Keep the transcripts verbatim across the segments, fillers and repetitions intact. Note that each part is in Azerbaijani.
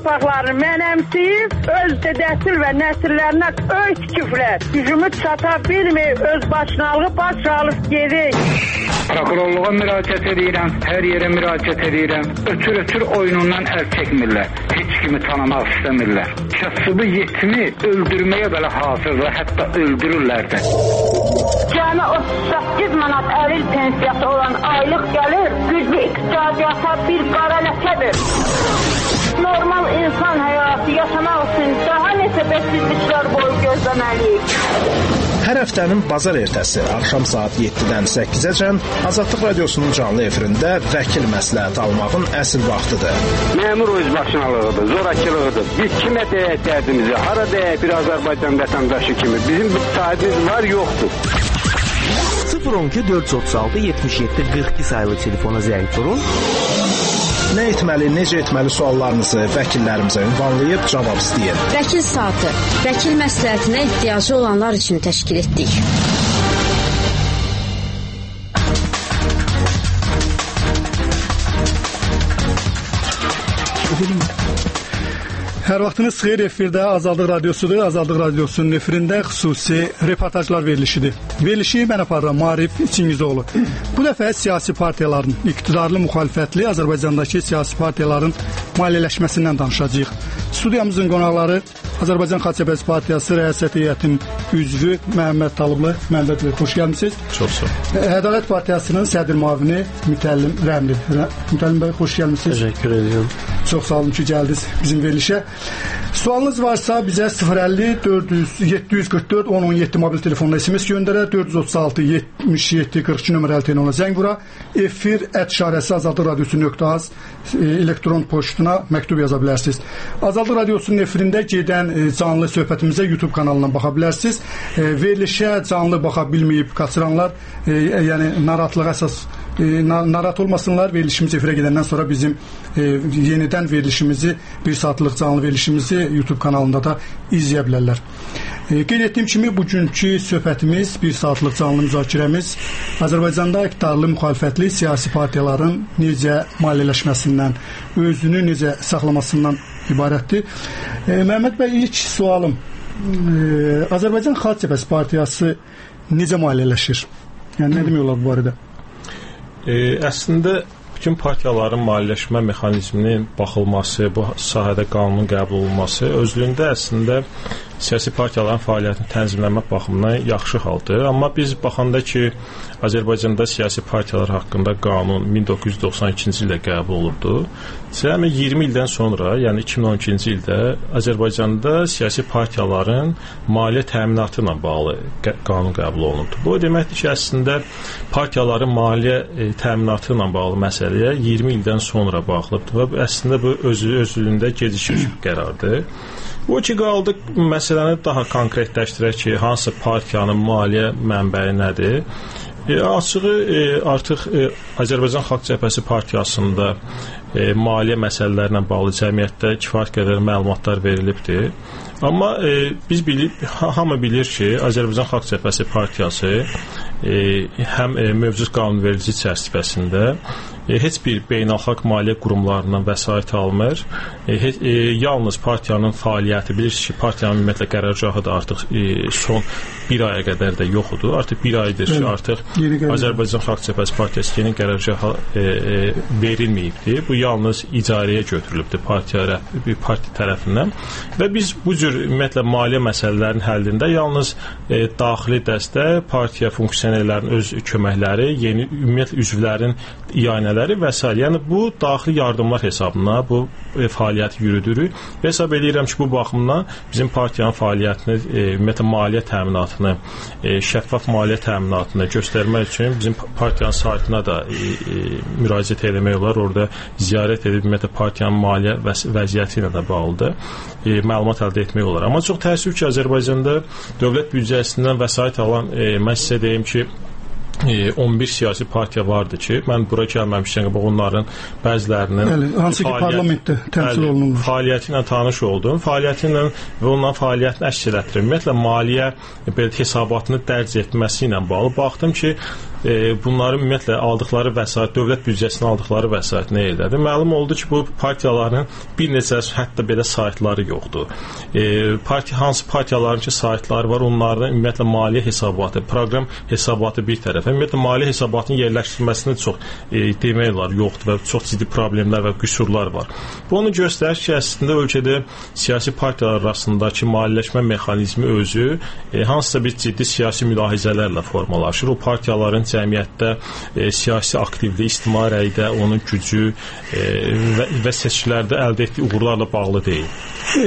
torpaqlarını mənəmsəyib, öz dədəsil və nəsillərinə öy tikiblər. Gücümüz çata bilməyib, öz başınalığı baş alıb gedik. Prokurorluğa müraciət edirəm, hər yerə müraciət edirəm. Ötür-ötür oyunundan əl çəkmirlər. Heç kimi tanımaq istəmirlər. Kasıbı yetimi öldürməyə belə hazırlar, hətta öldürürlər də. Cəmi otuz səkkiz manat əril pensiyası olan aylıq gəlir, güclü iqtisadiyyata bir qara ləkədir. Normal insan həyatı yaşamaq üçün daha neçə bəksizliklər boyu gözləməliyik. Hər həftənin bazar ertəsi axşam saat yeddidən səkkizəcən Azadlıq Radiosunun canlı efirində vəkil məsləhət almağın əsl vaxtıdır. Məmur özbaşınalığıdır, zorakılığıdır. Biz kimə deyək dərdimizi, hara deyək bir Azərbaycan vətəndaşı kimi. Bizim bir sahibimiz var, yoxdur. sıfır on iki dörd yüz otuz altı yetmiş yeddi qırx iki sayılı telefona zəng vurun. Nə etməli, necə etməli suallarınızı vəkillərimizə ünvanlayıb cavab istəyin. Vəkil saatı, vəkil məsləhətinə ehtiyacı olanlar üçün təşkil etdik. Hər vaxtınız xeyir, efirdə Azadlıq Radiosudur. Azadlıq Radiosunun efirində xüsusi reportajlar verilişidir. Verilişi mən aparıram, Marif İçingizoğlu. Bu dəfə siyasi partiyaların, iqtidarlı müxalifətli Azərbaycandakı siyasi partiyaların maliyyələşməsindən danışacağıq. Studiyamızın qonaqları Azərbaycan Xalq Cəbhəsi Partiyası Rəyasət Heyətinin üzvü Məhəmməd Talıblı. Məhəmməd bəy, xoş gəlmisiniz. Çox sağ olun. Ədalət Partiyasının sədr müavini Mütəllim Rəmli. Mütəllim bəy, xoş gəlmisiniz. Təşəkkür edirəm. Çox sağ olun ki, gəldiniz bizim verilişə. Sualınız varsa bizə sıfır əlli dörd yüz yeddi yüz qırx dörd on on yeddi mobil telefonla S M S göndərə, dörd yüz otuz altı yetmiş yeddi qırx iki nömrəli telefonla zəng vura, efir ət işarəsi azadlıq radiosu nöqtə az elektron poçtuna məktub yaza bilərsiniz. Azadlıq Radiosunun efirində gedən canlı söhbətimizə YouTube kanalından baxa bilərsiniz. Verilişə canlı baxa bilməyib qaçıranlar, yəni narahatlığa əsas narahat olmasınlar. Verilişimiz efirə gedəndən sonra bizim e, yenidən verilişimizi, bir saatlıq canlı verilişimizi YouTube kanalında da izləyə bilərlər. E, qeyd etdiyim kimi bugünkü söhbətimiz, bir saatlıq canlı müzakirəmiz Azərbaycanda iqtidarlı müxalifətli siyasi partiyaların necə maliyyələşməsindən, özünü necə saxlamasından ibarətdir. E, Məhəmməd bəy, ilk sualım, e, Azərbaycan Xalq Cəbhəsi Partiyası necə maliyyələşir? Yəni nə demək olar bu barədə? E, əslində bütün partiyaların maliyyələşmə mexanizminin baxılması, bu sahədə qanunun qəbul olunması özlüyündə əslində siyasi partiyaların fəaliyyətini tənzimləmək baxımından yaxşı haldır. Amma biz baxanda ki, Azərbaycanda siyasi partiyalar haqqında qanun min doqquz yüz doxsan ikinci ildə qəbul olundu. Cəmi iyirmi ildən sonra, yəni iki min on ikinci ildə Azərbaycanda siyasi partiyaların maliyyə təminatı ilə bağlı qanun qəbul olundu. Bu deməkdir ki, əslində partiyaların maliyyə e, təminatı ilə bağlı məsələyə iyirmi ildən sonra baxılıbdır və əslində bu özü özlüyündə gecikmiş bir qərardır. Bu ki, qaldı məsələni daha konkretləşdirək ki, hansı partiyanın maliyyə mənbəyi nədir? E, açığı e, artıq e, Azərbaycan Xalq Cəbhəsi Partiyasında e, maliyyə məsələlərlə bağlı cəmiyyətdə kifayət qədər məlumatlar verilibdir. Amma e, biz bilib, hamı bilir ki, Azərbaycan Xalq Cəbhəsi Partiyası e, həm e, mövcud qanunverici çərçivəsində e, heç bir beynəlxalq maliyyə qurumlarından vəsait almır. E, he, e, yalnız partiyanın fəaliyyəti, bilirsiniz ki, partiyanın ümumiyyətlə qərargahı da artıq e, son bir aya qədər də yoxudur. Artıq bir aydır ki, artıq Azərbaycan Xalq Cəbhəsi Partiyası yeni qərargaha e, e, verilməyibdir. Bu yalnız icarəyə götürülübdür partiya, partiya tərəfindən və biz bu cür ümumiyyətlə maliyyə məsələlərinin həllində yalnız e, daxili dəstək, partiya funksionerlərinin öz köməkləri, yeni ümumiyyətlə üzvlərin iyanələri və s. Yəni bu daxili yardımlar hesabına bu e, fəaliyyəti yürüdürük və hesab edirəm ki, bu baxımdan bizim partiyanın fəaliyyətini, e, ümumiyyətlə maliyyə təminatını, e, şəffaf maliyyə təminatını göstərmək üçün bizim partiyanın saytına da e, e, müraciət etmək olar. Orada ziyarət edib ümumiyyətlə partiyanın maliyyə vəz vəziyyəti ilə də bağlıdır. E, məlumat əldə etmək olar. Amma çox təəssüf ki, Azərbaycanda dövlət büdcəsindən vəsait alan, e, mən sizə deyim ki, on bir siyasi partiya vardı ki, mən bura gəlməmişdən qabaq onların bəzilərinin Bəli, hansı ki parlamentdə təmsil olunur. Fəaliyyəti ilə tanış oldum. Fəaliyyəti ilə və onların fəaliyyətini əks etdirir. Ümumiyyətlə maliyyə belə hesabatını dərc etməsi ilə bağlı baxdım ki, e, bunların ümumiyyətlə aldıqları vəsait, dövlət büdcəsindən aldıqları vəsait nə edədir? Məlum oldu ki, bu partiyaların bir neçə hətta belə saytları yoxdur. E, partiya, hansı partiyaların ki saytları var, onlardan ümumiyyətlə maliyyə hesabatı, proqram hesabatı bir tərəfə, ümumiyyətlə maliyyə hesabatının yerləşdirilməsində çox e, demək olar yoxdur və çox ciddi problemlər və qüsurlar var. Bu onu göstərir ki, əslində ölkədə siyasi partiyalar arasındakı maliyyələşmə mexanizmi özü e, hansısa bir ciddi siyasi mülahizələrlə formalaşır. O partiyaların cəmiyyətdə e, siyasi aktivliyi, ictimai rəydə onun gücü e, və, və seçkilərdə əldə etdiyi uğurlarla bağlı deyil. E,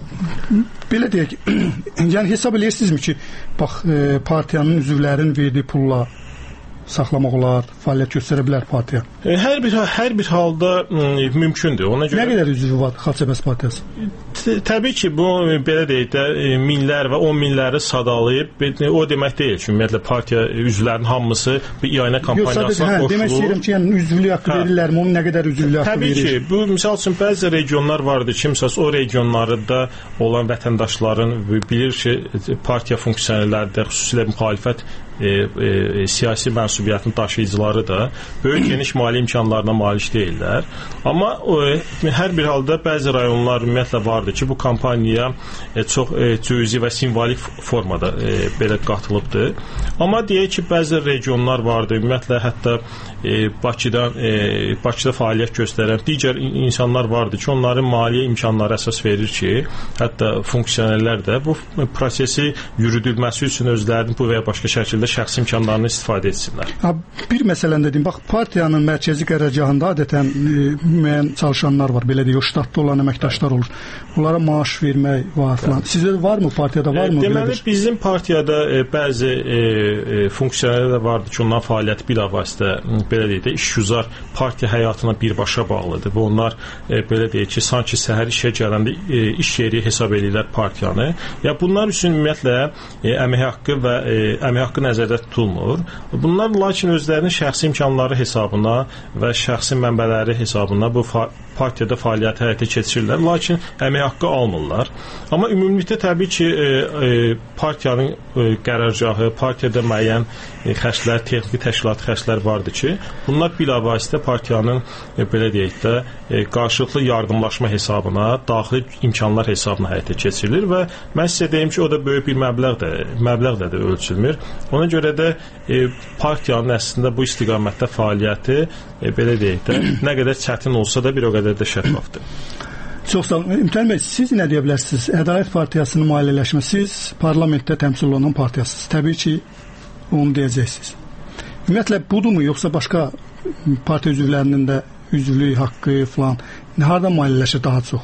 belə deyək, yəni hesab edirsinizmi ki, bax e, partiyanın üzvlərinin verdiyi pulla saxlamaq olar, fəaliyyət göstərə bilər partiya? E, hər bir hər bir halda m, mümkündür. Ona görə nə qədər üzvü var Xalq Partiyası? Təbii ki, bu belə deyək də minlər və on minləri sadalayıb o demək deyil ki, ümumiyyətlə partiya üzvlərinin hamısı bir iyanə kampaniyasına hə, qoşulur. Demək istəyirəm ki, yəni üzvlük haqqı hə. verirlərmi? Onun nə qədər üzvlük haqqı Təbii verir? Təbii ki, bu misal üçün bəzi regionlar vardır ki, misal o regionlarda olan vətəndaşların bilir ki, partiya funksionerləri, xüsusilə müxalifət E, e, siyasi mənsubiyyətin daşıyıcıları da böyük geniş mali imkanlarına malik deyirlər. Amma e, hər bir halda bəzi rayonlar ümumiyyətlə vardır ki, bu kampaniyaya e, çox e, cüzi və simvolik formada e, belə qatılıbdır. Amma deyək ki, bəzi regionlar vardır, ümumiyyətlə hətta e, Bakıdan e, Bakıda fəaliyyət göstərən digər insanlar vardır ki, onların maliyyə imkanları əsas verir ki, hətta funksionerlər də bu prosesi yürüdülməsi üçün özlərinin bu və ya başqa şəkildə şəxsi imkanlarını istifadə etsinlər. Ha, bir məsələn dedim, bax partiyanın mərkəzi qərargahında adətən e, müəyyən çalışanlar var, belə deyək, ştatda olan əməkdaşlar olur. Bunlara maaş vermək var falan. Sizdə varmı, partiyada varmı? E, deməli, bizim partiyada e, bəzi e, e, funksiyalar da vardır ki, onların fəaliyyəti bilavasitə belə deyək də işgüzar partiya həyatına birbaşa bağlıdır və onlar e, belə deyək ki, sanki səhər işə gələndə e, iş yeri hesab edirlər partiyanı. Ya bunlar üçün ümumiyyətlə e, əmək haqqı və e, əmək haqqı nəzərdə tutulmur. Bunlar lakin özlərinin şəxsi imkanları hesabına və şəxsi mənbələri hesabına bu fa partiyada fəaliyyət həyata keçirirlər, lakin əmək haqqı almırlar. Amma ümumilikdə təbii ki, e, e, partiyanın e, qərargahı, partiyada müəyyən e, xərclər, texniki təşkilat xərclər vardır ki, bunlar bilavasitə partiyanın e, belə deyək də e, qarşılıqlı yardımlaşma hesabına, daxili imkanlar hesabına həyata keçirilir və mən sizə deyim ki, o da böyük bir məbləğdə, məbləğlə də ölçülmür. Ona görə də e, partiyanın əslində bu istiqamətdə fəaliyyəti e, belə deyək də nə qədər çətin olsa da bir o qədər də şəffafdır. Çox sağ olun. İmkan bəy, siz nə deyə bilərsiniz? Ədalət Partiyasının maliyyələşməsi, siz parlamentdə təmsil olunan partiyasınız. Təbii ki, onu deyəcəksiniz. Ümumiyyətlə, budurmu, yoxsa başqa partiya üzvlərinin də üzvlük haqqı falan, harada maliyyələşir daha çox?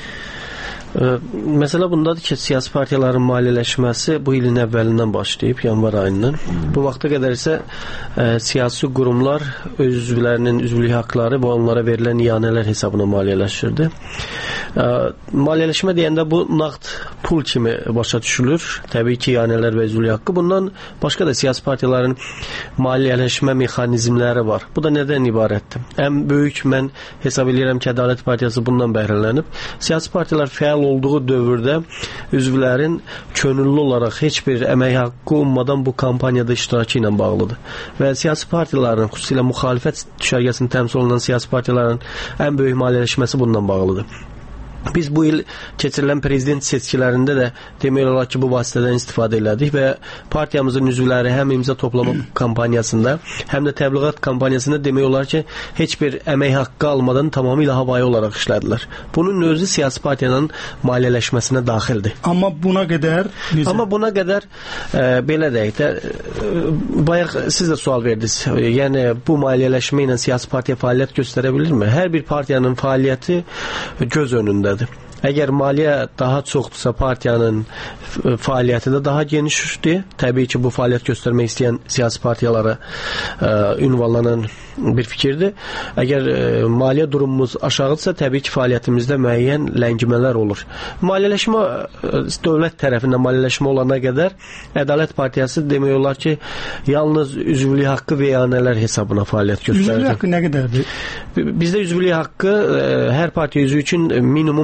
Məsələ bundadır ki, siyasi partiyaların maliyyələşməsi bu ilin əvvəlindən başlayıb, yanvar ayından. Bu vaxta qədər isə ə, siyasi qurumlar öz üzvlərinin üzvlük haqqları və onlara verilən iyanələr hesabına maliyyələşirdi. Ə, maliyyələşmə deyəndə bu nağd pul kimi başa düşülür. Təbii ki, iyanələr və üzvlük haqqı. Bundan başqa da siyasi partiyaların maliyyələşmə mexanizmləri var. Bu da nədən ibarətdir? Ən böyük mən hesab edirəm ki, Ədalət Partiyası bundan bəhrələnib. Siyasi partiyalar fəal olduğu dövrdə üzvlərin könüllü olaraq heç bir əmək haqqı olmadan bu kampaniyada iştirakı ilə bağlıdır. Və siyasi partiyaların, xüsusilə müxalifət düşərgəsində təmsil olunan siyasi partiyaların ən böyük maliyyələşməsi bundan bağlıdır. Biz bu il keçirilən prezident seçkilərində də demək olar ki, bu vasitədən istifadə elədik və partiyamızın üzvləri həm imza toplama kampaniyasında, həm də təbliğat kampaniyasında demək olar ki, heç bir əmək haqqı almadan tamamilə havayı olaraq işlədilər. Bunun özü siyasi partiyanın maliyyələşməsinə daxildir. Amma buna qədər necə? Amma buna qədər e, belə deyək də e, bayaq siz də sual verdiniz. Yəni bu maliyyələşmə ilə siyasi partiya fəaliyyət göstərə bilirmi? Hər bir partiyanın fəaliyyəti göz önündədir. Əgər maliyyə daha çoxdursa partiyanın fəaliyyəti də daha genişdir. Təbii ki, bu fəaliyyət göstərmək istəyən siyasi partiyalara ə, ünvanlanan bir fikirdir. Əgər ə, maliyyə durumumuz aşağıdırsa, təbii ki, fəaliyyətimizdə müəyyən ləngimələr olur. Maliyyələşmə, ə, dövlət tərəfindən maliyyələşmə olana qədər Ədalət Partiyası demək olar ki, yalnız üzvlük haqqı və iyanələr hesabına fəaliyyət göstərir. Üzvlük haqqı nə qədərdir? Bizdə üzvlük haqqı ə, hər partiya üzvü üçün minimum iyirmi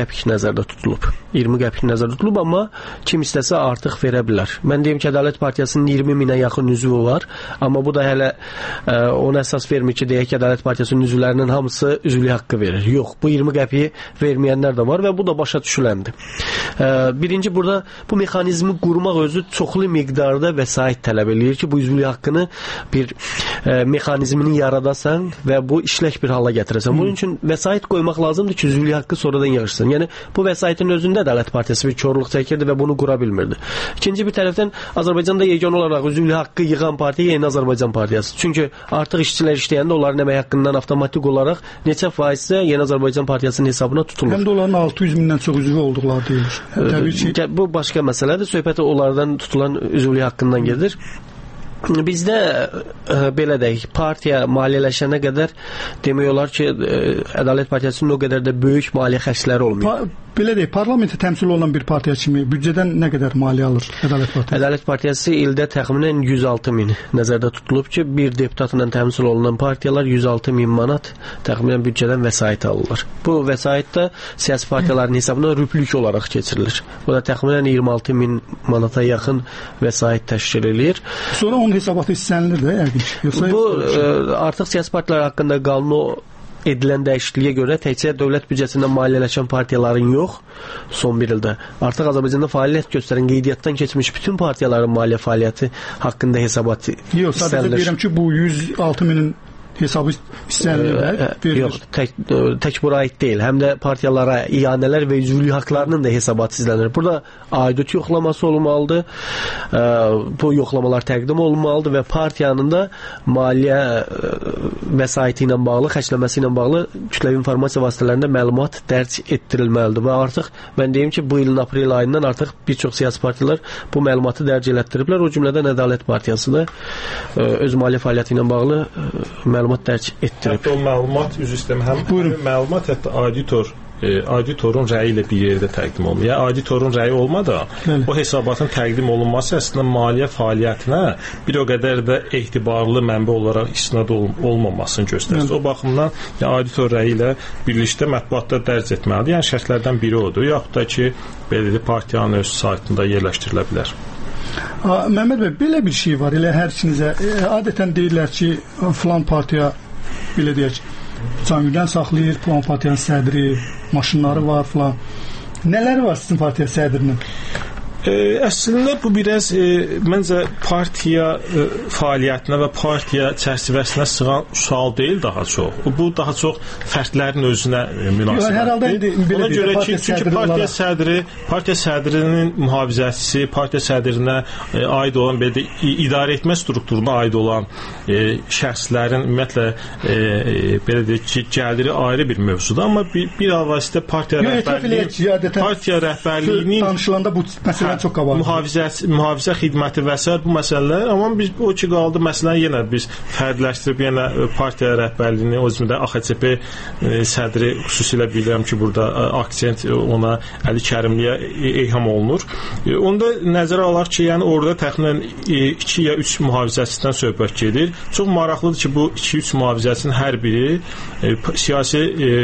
qəpik nəzərdə tutulub. iyirmi qəpik nəzərdə tutulub, amma kim istəsə artıq verə bilər. Mən deyim ki, Ədalət Partiyasının iyirmi minə yaxın üzvü var, amma bu da hələ ə, ona əsas vermir ki, deyək ki, Ədalət Partiyasının üzvlərinin hamısı üzvlük haqqı verir. Yox, bu iyirmi qəpiyi verməyənlər də var və bu da başa düşüləndir. Ə, birinci burada bu mexanizmi qurmaq özü çoxlu miqdarda vəsait tələb eləyir ki, bu üzvlük haqqını bir ə, mexanizmini yaradasan və bu işlək bir hala gətirəsən. Bunun üçün vəsait qoymaq lazımdır ki, üzvlük haqqı sonradan yığışsın. Yəni bu vəsaitin özündə Ədalət Partiyası bir korluq çəkirdi və bunu qura bilmirdi. İkinci bir tərəfdən Azərbaycanda yeganə olaraq üzvlük haqqı yığan partiya Yeni Azərbaycan Partiyası. Çünki artıq işçilər işləyəndə onların əmək haqqından avtomatik olaraq neçə faizsə Yeni Azərbaycan Partiyasının hesabına tutulur. Həm də onların altı yüz mindən çox üzvü olduqları deyilir. Təbii ki, bu başqa məsələdir. Söhbət onlardan tutulan üzvlük haqqından gedir. Bizdə ə, belə deyək, partiya maliyyələşənə qədər demək olar ki, ə, Ədalət Partiyasının o qədər də böyük maliyyə xərcləri olmuyor. Pa belə deyək, parlamentə təmsil olunan bir partiya kimi büdcədən nə qədər maliyyə alır Ədalət Partiyası? Ədalət Partiyası ildə təxminən yüz altı min nəzərdə tutulub ki, bir deputatla təmsil olunan partiyalar yüz altı min manat təxminən büdcədən vəsait alırlar. Bu vəsait də siyasi partiyaların hesabına rüblük olaraq keçirilir. Bu da təxminən iyirmi altı min manata yaxın vəsait təşkil edir. Sonra onun hesabatı istənilir də yəqin. Yoxsa bu ə, artıq siyasi partiyalar haqqında qanun edilən dəyişikliyə görə təkcə dövlət büdcəsindən maliyyələşən partiyaların yox, son bir ildə artıq Azərbaycanda fəaliyyət göstərən qeydiyyatdan keçmiş bütün partiyaların maliyyə fəaliyyəti haqqında hesabat istənilir. Yox, sadəcə deyirəm ki, bu yüz altı minin hesabı istənilir. Yox, tək, tək bura aid deyil. Həm də partiyalara iyanələr və üzvlük haqlarının da hesabatı izlənir. Burada aidut yoxlaması olmalıdır. Bu yoxlamalar təqdim olunmalıdır və partiyanın da maliyyə vəsaiti ilə bağlı, xərcləməsi ilə bağlı kütləvi informasiya vasitələrində məlumat dərc etdirilməlidir. Və artıq mən deyim ki, bu ilin aprel ayından artıq bir çox siyasi partiyalar bu məlumatı dərc elətdiriblər. O cümlədən Ədalət Partiyası da öz maliyyə fəaliyyəti ilə bağlı məlumat dərc etdirib. Hətta o məlumat üzr istəyirəm, həm Buyurun. Məlumat hətta auditor e, auditorun rəyi ilə bir yerdə təqdim olunur. Yəni auditorun rəyi olmadan Bəli. O hesabatın təqdim olunması əslində maliyyə fəaliyyətinə bir o qədər də etibarlı mənbə olaraq istinad ol olmamasını göstərir. Bəli. O baxımdan yəni auditor rəyi ilə birlikdə mətbuatda dərc etməlidir. Yəni şərtlərdən biri odur. Yaxud da ki, belə partiyanın öz saytında yerləşdirilə bilər. Məhəmməd bəy, belə bir şey var, elə hər ikinizə e, adətən deyirlər ki, filan partiya belə deyək, cangüdən saxlayır, filan partiyanın sədri, maşınları var filan. Nələri var sizin partiya sədrinin? E, əslində bu biraz e, məncə partiya e, fəaliyyətinə və partiya çərçivəsinə sığan sual deyil daha çox. Bu daha çox fərdlərin özünə e, münasibətdir. Ona görə ki, çünki partiya sədri, partiya sədrinin mühafizəçisi, partiya sədrinə e, aid olan belə də idarə etmə strukturuna aid olan e, şəxslərin ümumiyyətlə e, e, belə deyək ki, gəliri ayrı bir mövzudur, amma bir, bir avasitə partiya rəhbərliyi partiya rəhbərliyinin danışılanda bu məsələ mühafizə, mühafizə xidməti və s. bu məsələlər, amma biz o ki qaldı məsələni yenə biz fərdləşdirib yenə partiya rəhbərliyini, o cümlədən A X C P e, sədri xüsusilə bilirəm ki, burada e, aksent ona Əli Kərimliyə eyham olunur. E, onda nəzərə alaq ki, yəni orada təxminən iki ya üç mühafizəçisindən söhbət gedir. Çox maraqlıdır ki, bu iki üç mühafizəçinin hər biri e, siyasi e,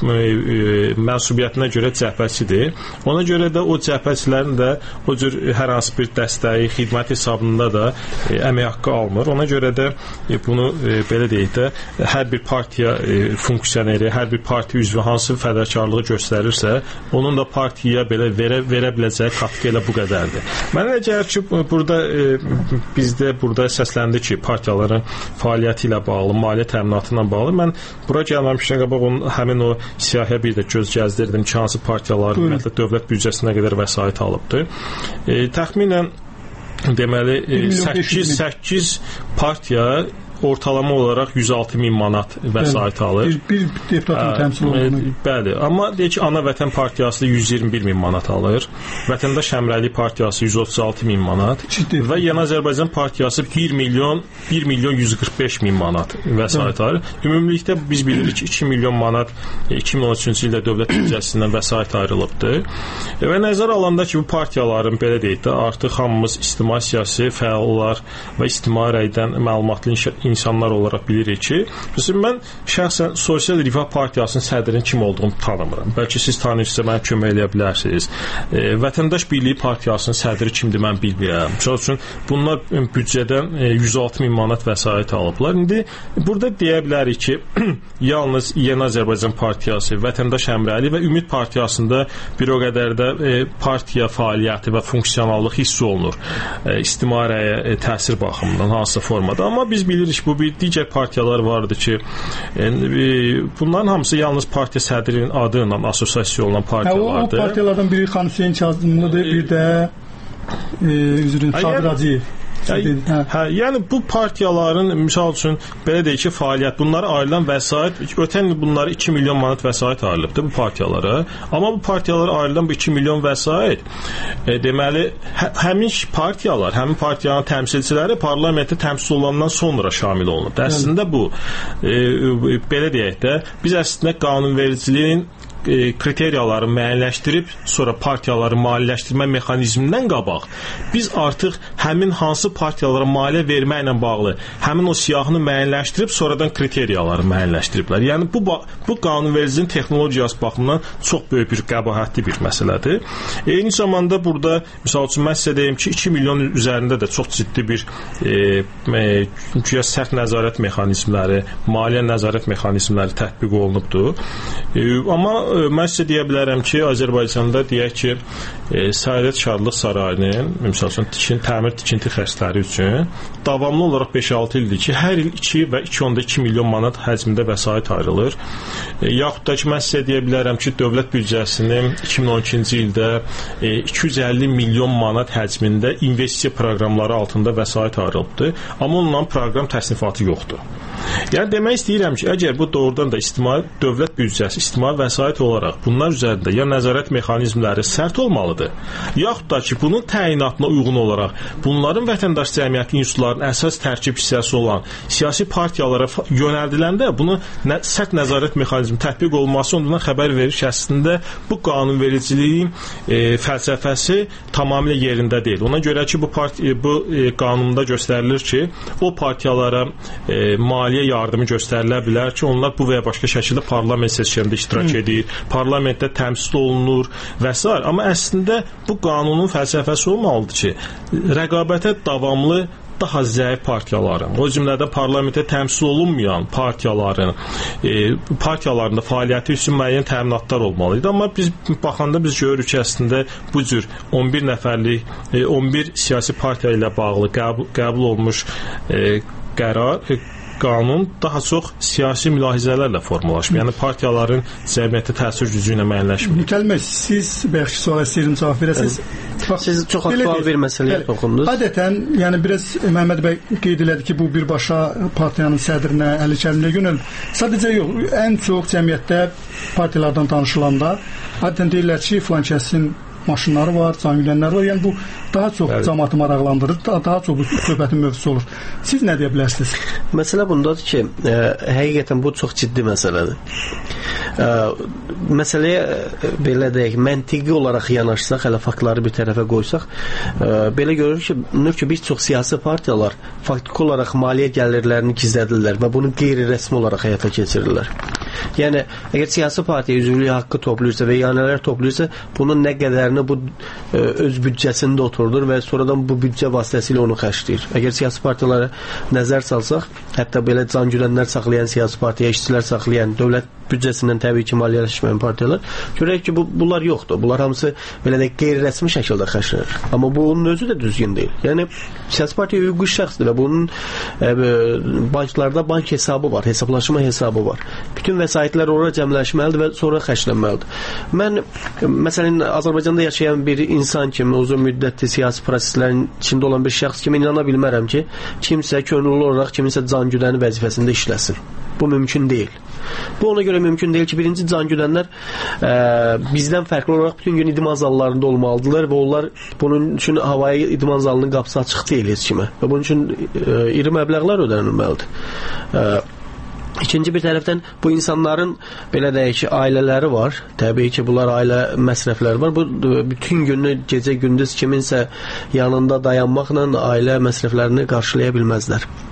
mənsubiyyətinə görə cəhbətçidir. Ona görə də o cəhbətçilərin də o cür hər hansı bir dəstəyi, xidmət hesabında da e, əmək haqqı almır. Ona görə də e, bunu e, belə deyək də hər bir partiya e, funksioneri, hər bir partiya üzvü hansı fədakarlığı göstərirsə, onun da partiyaya belə verə, verə biləcəyi qatqı elə bu qədərdir. Mənə gəlir ki, burada e, bizdə burada səsləndi ki, partiyaların fəaliyyəti ilə bağlı, maliyyə təminatı ilə bağlı. Mən bura gəlməmişdən qabaq onun həmin o siyahıya bir də göz gəzdirdim ki, hansı partiyalar ümumiyyətlə dövlət büdcəsinə qədər vəsait alıbdır. E, təxminən deməli e, səkkiz səkkiz partiya ortalama olaraq yüz altı min manat vəsait alır. Bir, bir deputatın təmsil olunduğunu. Bəli, amma deyək ki, Ana Vətən Partiyası yüz iyirmi bir min manat alır. Vətəndaş Həmrəylik Partiyası yüz otuz altı min manat Ciddi. Və Yeni Azərbaycan Partiyası bir milyon bir milyon yüz qırx beş min manat vəsait alır. Ümumilikdə biz bilirik ki, iki milyon manat iki min on üçüncü ildə dövlət büdcəsindən vəsait ayrılıbdır. Və nəzərə alanda ki, bu partiyaların belə deyək də artıq hamımız ictimai siyasi fəallar və ictimai rəydən məlumatlı insanlar olaraq bilirik ki, bizim mən şəxsən Sosial Rifah Partiyasının sədrinin kim olduğunu tanımıram. Bəlkə siz tanıyırsınızsa mənə kömək eləyə bilərsiniz. E, Vətəndaş Birliyi Partiyasının sədri kimdir mən bilmirəm. Məsəl üçün bunlar büdcədən e, yüz altı min manat vəsait alıblar. İndi burada deyə bilərik ki, yalnız Yeni Azərbaycan Partiyası, Vətəndaş Həmrəyliyi və Ümid Partiyasında bir o qədər də e, partiya fəaliyyəti və funksionallıq hiss olunur. E, İstimarəyə e, təsir baxımından hansısa formada. Amma biz bilirik ki, bu bir digər partiyalar vardı ki, e, bunların hamısı yalnız partiya sədrinin adı ilə assosiasiya olunan partiyalardır. O, o partiyalardan biri Xan Hüseyn Kazımlıdır, bir də e, üzrün Sabir Hacıyev. Hə, hə, yəni bu partiyaların misal üçün belə deyək ki, fəaliyyət, bunlara ayrılan vəsait, ötən il bunlara iki milyon manat vəsait ayrılıbdı bu partiyalara. Amma bu partiyalara ayrılan bu iki milyon vəsait e, deməli hə, həmin partiyalar, həmin partiyanın təmsilçiləri parlamentdə təmsil olandan sonra şamil olunub. Əslində bu e, belə deyək də, biz əslində qanunvericiliyin kriteriyaları müəyyənləşdirib sonra partiyaları maliyyələşdirmə mexanizmindən qabaq biz artıq həmin hansı partiyalara maliyyə verməklə bağlı həmin o siyahını müəyyənləşdirib sonradan kriteriyaları müəyyənləşdiriblər. Yəni bu bu qanunvericinin texnologiyası baxımından çox böyük bir qəbahətli bir məsələdir. Eyni zamanda burada misal üçün mən sizə deyim ki, iki milyon üzərində də çox ciddi bir e, e, sərt nəzarət mexanizmləri, maliyyə nəzarət mexanizmləri tətbiq olunubdur. E, amma mən sizə deyə bilərəm ki, Azərbaycanda deyək ki, e, Səadət Şadlıq Sarayının misal üçün tikin, təmir tikinti xərcləri üçün davamlı olaraq beş altı ildir ki, hər il iki və iki nöqtə iki milyon manat həcmində vəsait ayrılır. E, yaxud da ki, mən sizə deyə bilərəm ki, dövlət büdcəsinin iki min on ikinci ildə e, iki yüz əlli milyon manat həcmində investisiya proqramları altında vəsait ayrılıbdır. Amma onların proqram təsnifatı yoxdur. Yəni demək istəyirəm ki, əgər bu doğrudan da ictimai dövlət büdcəsi, ictimai vəsait olaraq bunlar üzərində ya nəzarət mexanizmləri sərt olmalıdır, yaxud da ki, bunun təyinatına uyğun olaraq bunların vətəndaş cəmiyyəti institutlarının əsas tərkib hissəsi olan siyasi partiyalara yönəldiləndə bunu nə, sərt nəzarət mexanizmi tətbiq olması ondan xəbər verir ki, əslində bu qanunvericiliyin e, fəlsəfəsi tamamilə yerində deyil. Ona görə ki, bu, parti, bu e, qanunda göstərilir ki, o partiyalara e, maliyyə yardımı göstərilə bilər ki, onlar bu və ya başqa şəkildə parlament seçkilərində iştirak edir, parlamentdə təmsil olunur və s. Amma əslində bu qanunun fəlsəfəsi olmalıdır ki, rəqabətə davamlı daha zəif partiyaların, o cümlədə parlamentə təmsil olunmayan partiyaların e, partiyalarında fəaliyyəti üçün müəyyən təminatlar olmalıydı. Amma biz baxanda biz görürük ki, əslində bu cür on bir nəfərlik, e, on bir siyasi partiya ilə bağlı qəbul, qəbul olmuş e, qərar, e, qanun daha çox siyasi mülahizələrlə formalaşıb. Yəni partiyaların cəmiyyətə təsir gücü ilə müəyyənləşmir. Kəlmə, siz bəlkə suala istəyirəm cavab verəsiniz. Bax, siz çox aktual bir məsələyə toxundunuz. Adətən, yəni biraz Məhəmməd bəy qeyd elədi ki, bu birbaşa partiyanın sədrinə, Əli Kərimliyə yönəlib. Sadəcə yox, ən çox cəmiyyətdə partiyalardan danışılanda adətən deyirlər ki, filan kəsin maşınları var, can güdənləri var. Yəni bu daha çox evet. Cəmaatı maraqlandırır, daha, daha çox bu söhbətin mövzusu olur. Siz nə deyə bilərsiniz? Məsələ bundadır ki, ə, həqiqətən bu çox ciddi məsələdir. Ə, məsələyə ə, belə deyək, məntiqi olaraq yanaşsaq, hələ faktları bir tərəfə qoysaq, ə, belə görürük ki, növ ki, bir çox siyasi partiyalar faktiki olaraq maliyyə gəlirlərini gizlədirlər və bunu qeyri-rəsmi olaraq həyata keçirirlər. Yəni, əgər siyasi partiya üzvlüyü haqqı toplayırsa və iyanələr toplayırsa, bunun nə qədərini bu ə, öz büdcəsində oturdur və sonradan bu büdcə vasitəsilə onu xərcləyir. Əgər siyasi partiyalara nəzər salsaq, hətta belə can güdənlər saxlayan siyasi partiya, işçilər saxlayan, dövlət büdcəsindən təbii ki, maliyyələşməyən partiyalar, görək ki, bu, bunlar yoxdur. Bunlar hamısı belə də qeyri-rəsmi şəkildə xərclənir. Amma bunun özü də düzgün deyil. Yəni, siyasi partiya hüquqi şəxsdir və bunun ə, banklarda bank hesabı var, hesablaşma hesabı var. Bütün vəsaitlər ora cəmləşməlidir və sonra xərclənməlidir. Mən, məsələn, Azərbaycanda yaşayan bir insan kimi, uzun müddətli siyasi proseslərin içində olan bir şəxs kimi inana bilmərəm ki, kimsə könüllü olaraq kiminsə can güdəni vəzifəsində işləsin. Bu mümkün deyil. Bu ona görə mümkün deyil ki, birinci can güdənlər ə, bizdən fərqli olaraq bütün gün idman zallarında olmalıdırlar və onlar bunun üçün havayı idman zalının qapısı açıq deyil heç kimə və bunun üçün ə, iri məbləğlər ödənilməlidir. Ə, İkinci bir tərəfdən bu insanların belə deyək ki, ailələri var. Təbii ki, bunlar ailə məsrəfləri var. Bu bütün günü gecə gündüz kiminsə yanında dayanmaqla ailə məsrəflərini qarşılaya bilməzlər.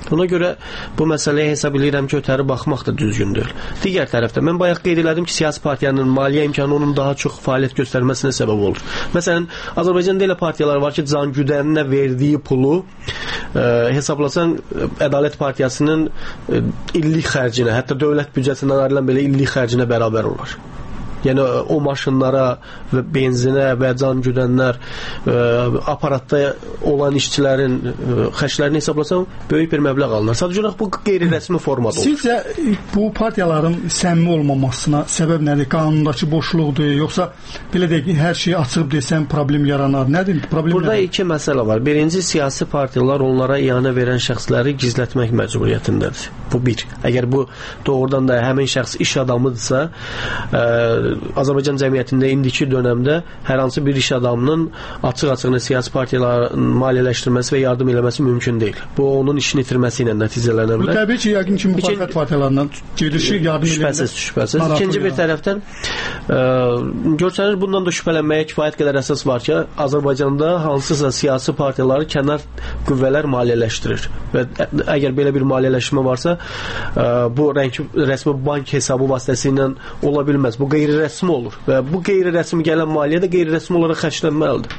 Ona görə bu məsələyə hesab edirəm ki, ötəri baxmaq da düzgündür. Digər tərəfdə, mən bayaq qeyd elədim ki, siyasi partiyanın maliyyə imkanı onun daha çox fəaliyyət göstərməsinə səbəb olur. Məsələn, Azərbaycanda elə partiyalar var ki, can güdəninə verdiyi pulu e, hesablasan Ədalət Partiyasının e, illik xərcinə, hətta dövlət büdcəsindən ayrılan belə illik xərcinə bərabər olar. Yəni o maşınlara və benzinə və can güdənlər e, aparatda olan işçilərin e, xərclərini hesablasam böyük bir məbləğ alınır. Sadəcə olaraq bu qeyri-rəsmi formada olur. Sizcə bu partiyaların səmimi olmamasına səbəb nədir? Qanundakı boşluqdur, yoxsa belə deyək, hər şeyi açıb desəm problem yaranar? Nədir? Problem Burada nədir? iki məsələ var. Birinci, siyasi partiyalar onlara iyanə verən şəxsləri gizlətmək məcburiyyətindədir. Bu bir. Əgər bu doğrudan da həmin şəxs iş adamıdırsa, e, Azərbaycan cəmiyyətində indiki dönəmdə hər hansı bir iş adamının açıq-açığına siyasi partiyaların maliyyələşdirməsi və yardım eləməsi mümkün deyil. Bu onun işini itirməsi ilə nəticələnə bilər. Bu təbii ki, yəqin ki, müxalifət partiyalarından gedişi yardım eləmək. Şübhəsiz, şübhəsiz. İkinci bir tərəfdən e, görsənir, bundan da şübhələnməyə kifayət qədər əsas var ki, Azərbaycanda hansısa siyasi partiyaları kənar qüvvələr maliyyələşdirir və əgər belə bir maliyyələşmə varsa, e, bu rəsmi bank hesabı vasitəsilə ola bilməz. Bu qeyri rəsmi olur və bu qeyri-rəsmi gələn maliyyə də qeyri-rəsmi olaraq xərclənməlidir.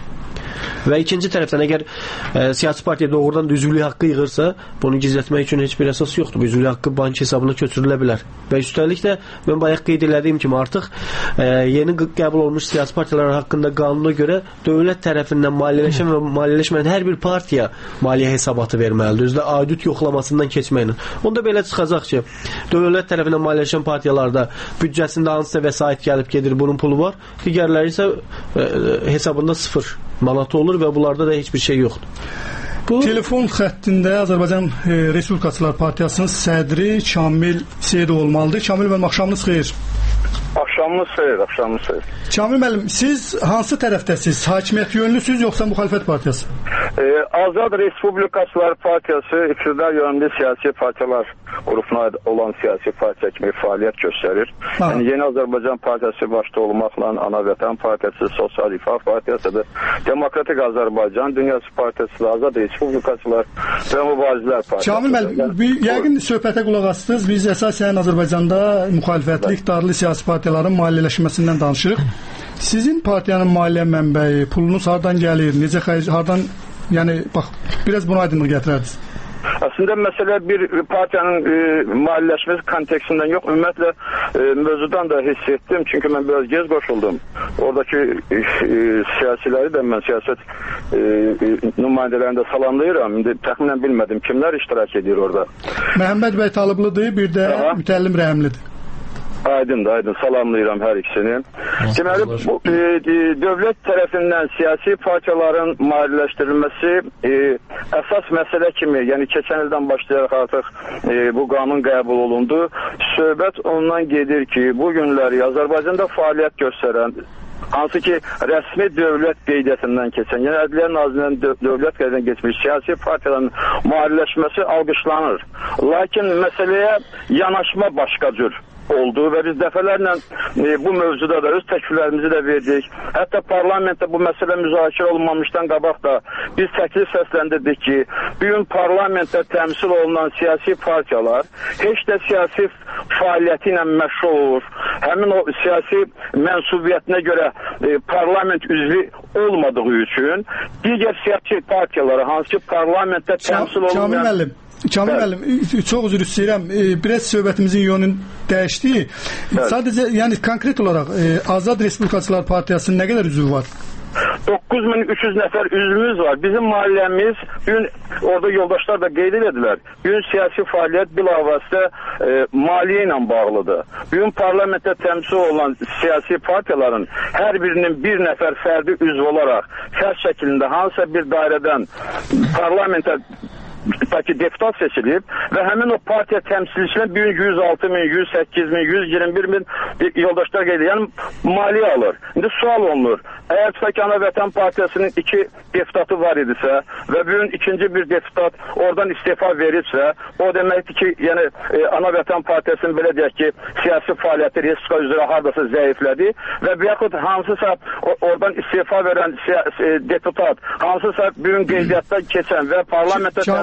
Və ikinci tərəfdən, əgər e, siyasi partiya doğrudan da üzvlük haqqı yığırsa, bunu gizlətmək üçün heç bir əsas yoxdur. Bu üzvlük haqqı bank hesabına köçürülə bilər. Və üstəlik də mən bayaq qeyd elədiyim kimi artıq e, yeni qəbul olmuş siyasi partiyalar haqqında qanuna görə dövlət tərəfindən maliyyələşən və maliyyələşməyən hər bir partiya maliyyə hesabatı verməlidir. Özdə audit yoxlamasından keçməklə. Onda belə çıxacaq ki, dövlət tərəfindən maliyyələşən partiyalarda büdcəsində hansısa vəsait gəlib gedir, bunun pulu var. Digərləri isə e, hesabında sıfır manatı olur və bunlarda da heç bir şey yoxdur. Bu... Telefon xəttində Azərbaycan e, Respublikaçılar Partiyasının sədri Kamil Seyidov olmalıdır. Kamil müəllim, axşamınız xeyir. Axşamınız xeyir, axşamınız xeyir. Kamil müəllim, siz hansı tərəfdəsiz? Hakimiyyət yönlüsüz, yoxsa müxalifət partiyası? Ee, Azad Respublikaçılar Partiyası iktidar yönlü siyasi partiyalar qrupuna olan siyasi partiya kimi fəaliyyət göstərir. Yəni, Yeni Azərbaycan Partiyası başda olmaqla Ana Vətən Partiyası, Sosial İfah Partiyası da Demokratik Azərbaycan Dünyası Partiyası, Azad Respublikaçılar və Mübarizlər Partiyası. Kamil müəllim, yəqin söhbətə qulaq asdınız. Biz əsasən Azərbaycanda müxalifətli, iqtidarlı siyasi partiyaların maliyyələşməsindən danışırıq. Sizin partiyanın maliyyə mənbəyi, pulunuz hardan gəlir, necə xərc, hardan, yəni bax, biraz bunu aydınlıq gətirərdiniz. Əslində məsələ bir partiyanın e, maliyyələşməsi kontekstindən yox, ümumiyyətlə e, mövzudan da hiss etdim. Çünki mən biraz gez qoşuldum. Oradakı e, siyasiləri də mən siyasət e, e, nümayəndələrini də salamlayıram. İndi təxminən bilmədim kimlər iştirak edir orada. Məhəmməd bəy Talıblıdır, bir də Aha. Mütəllim Rəhimlidir. Aydındır, aydın. Salamlayıram hər ikisini. Deməli, bu, e, dövlət tərəfindən siyasi partiyaların maliyyələşdirilməsi e, əsas məsələ kimi, yəni keçən ildən başlayaraq artıq e, bu qanun qəbul olundu. Söhbət ondan gedir ki, bu günləri Azərbaycanda fəaliyyət göstərən, hansı ki rəsmi dövlət qeydiyyatından keçən, yəni Ədliyyə Nazirliyinin dö dövlət qeydiyyatından keçmiş siyasi partiyaların maliyyələşməsi alqışlanır. Lakin məsələyə yanaşma başqa cür oldu və biz dəfələrlə e, bu mövzuda da öz təkliflərimizi də verdik. Hətta parlamentdə bu məsələ müzakirə olunmamışdan qabaq da biz təklif səsləndirdik ki, bu gün parlamentdə təmsil olunan siyasi partiyalar heç də siyasi fəaliyyəti ilə məşğul olur. Həmin o siyasi mənsubiyyətinə görə e, parlament üzvü olmadığı üçün digər siyasi partiyalara, hansı ki parlamentdə təmsil olunmayan... Kamil müəllim, çox üzr istəyirəm. Biraz söhbətimizin yönünü dəyişdi. Evet. Sadəcə, yəni konkret olaraq e, Azad Respublikaçılar Partiyasının nə qədər üzvü var? doqquz min üç yüz nəfər üzvümüz var. Bizim maliyyəmiz, gün orada yoldaşlar da qeyd edildilər. Gün siyasi fəaliyyət bilavasitə e, maliyyə ilə bağlıdır. Bugün parlamentdə təmsil olan siyasi partiyaların hər birinin bir nəfər fərdi üzv olaraq fərz şəklində hansısa bir dairədən parlamentə Peki deputat seçilib və həmin o partiya təmsilçisinə bir yüz altı min, yüz səkkiz min, yüz iyirmi bir min yoldaşlar qeyd edir. Yəni maliyyə alır. İndi sual olunur. Əgər tutaq ki, Ana Vətən Partiyasının iki deputatı var idisə və bugün ikinci bir deputat oradan istifa veribsə, o deməkdir ki, yəni e, Ana Vətən Partiyasının belə deyək ki, siyasi fəaliyyəti respublika üzrə hardasa zəiflədi və yaxud hansısa oradan istifa verən siyasi, e, deputat, hansısa bugün qeydiyyatdan keçən və parlamentdə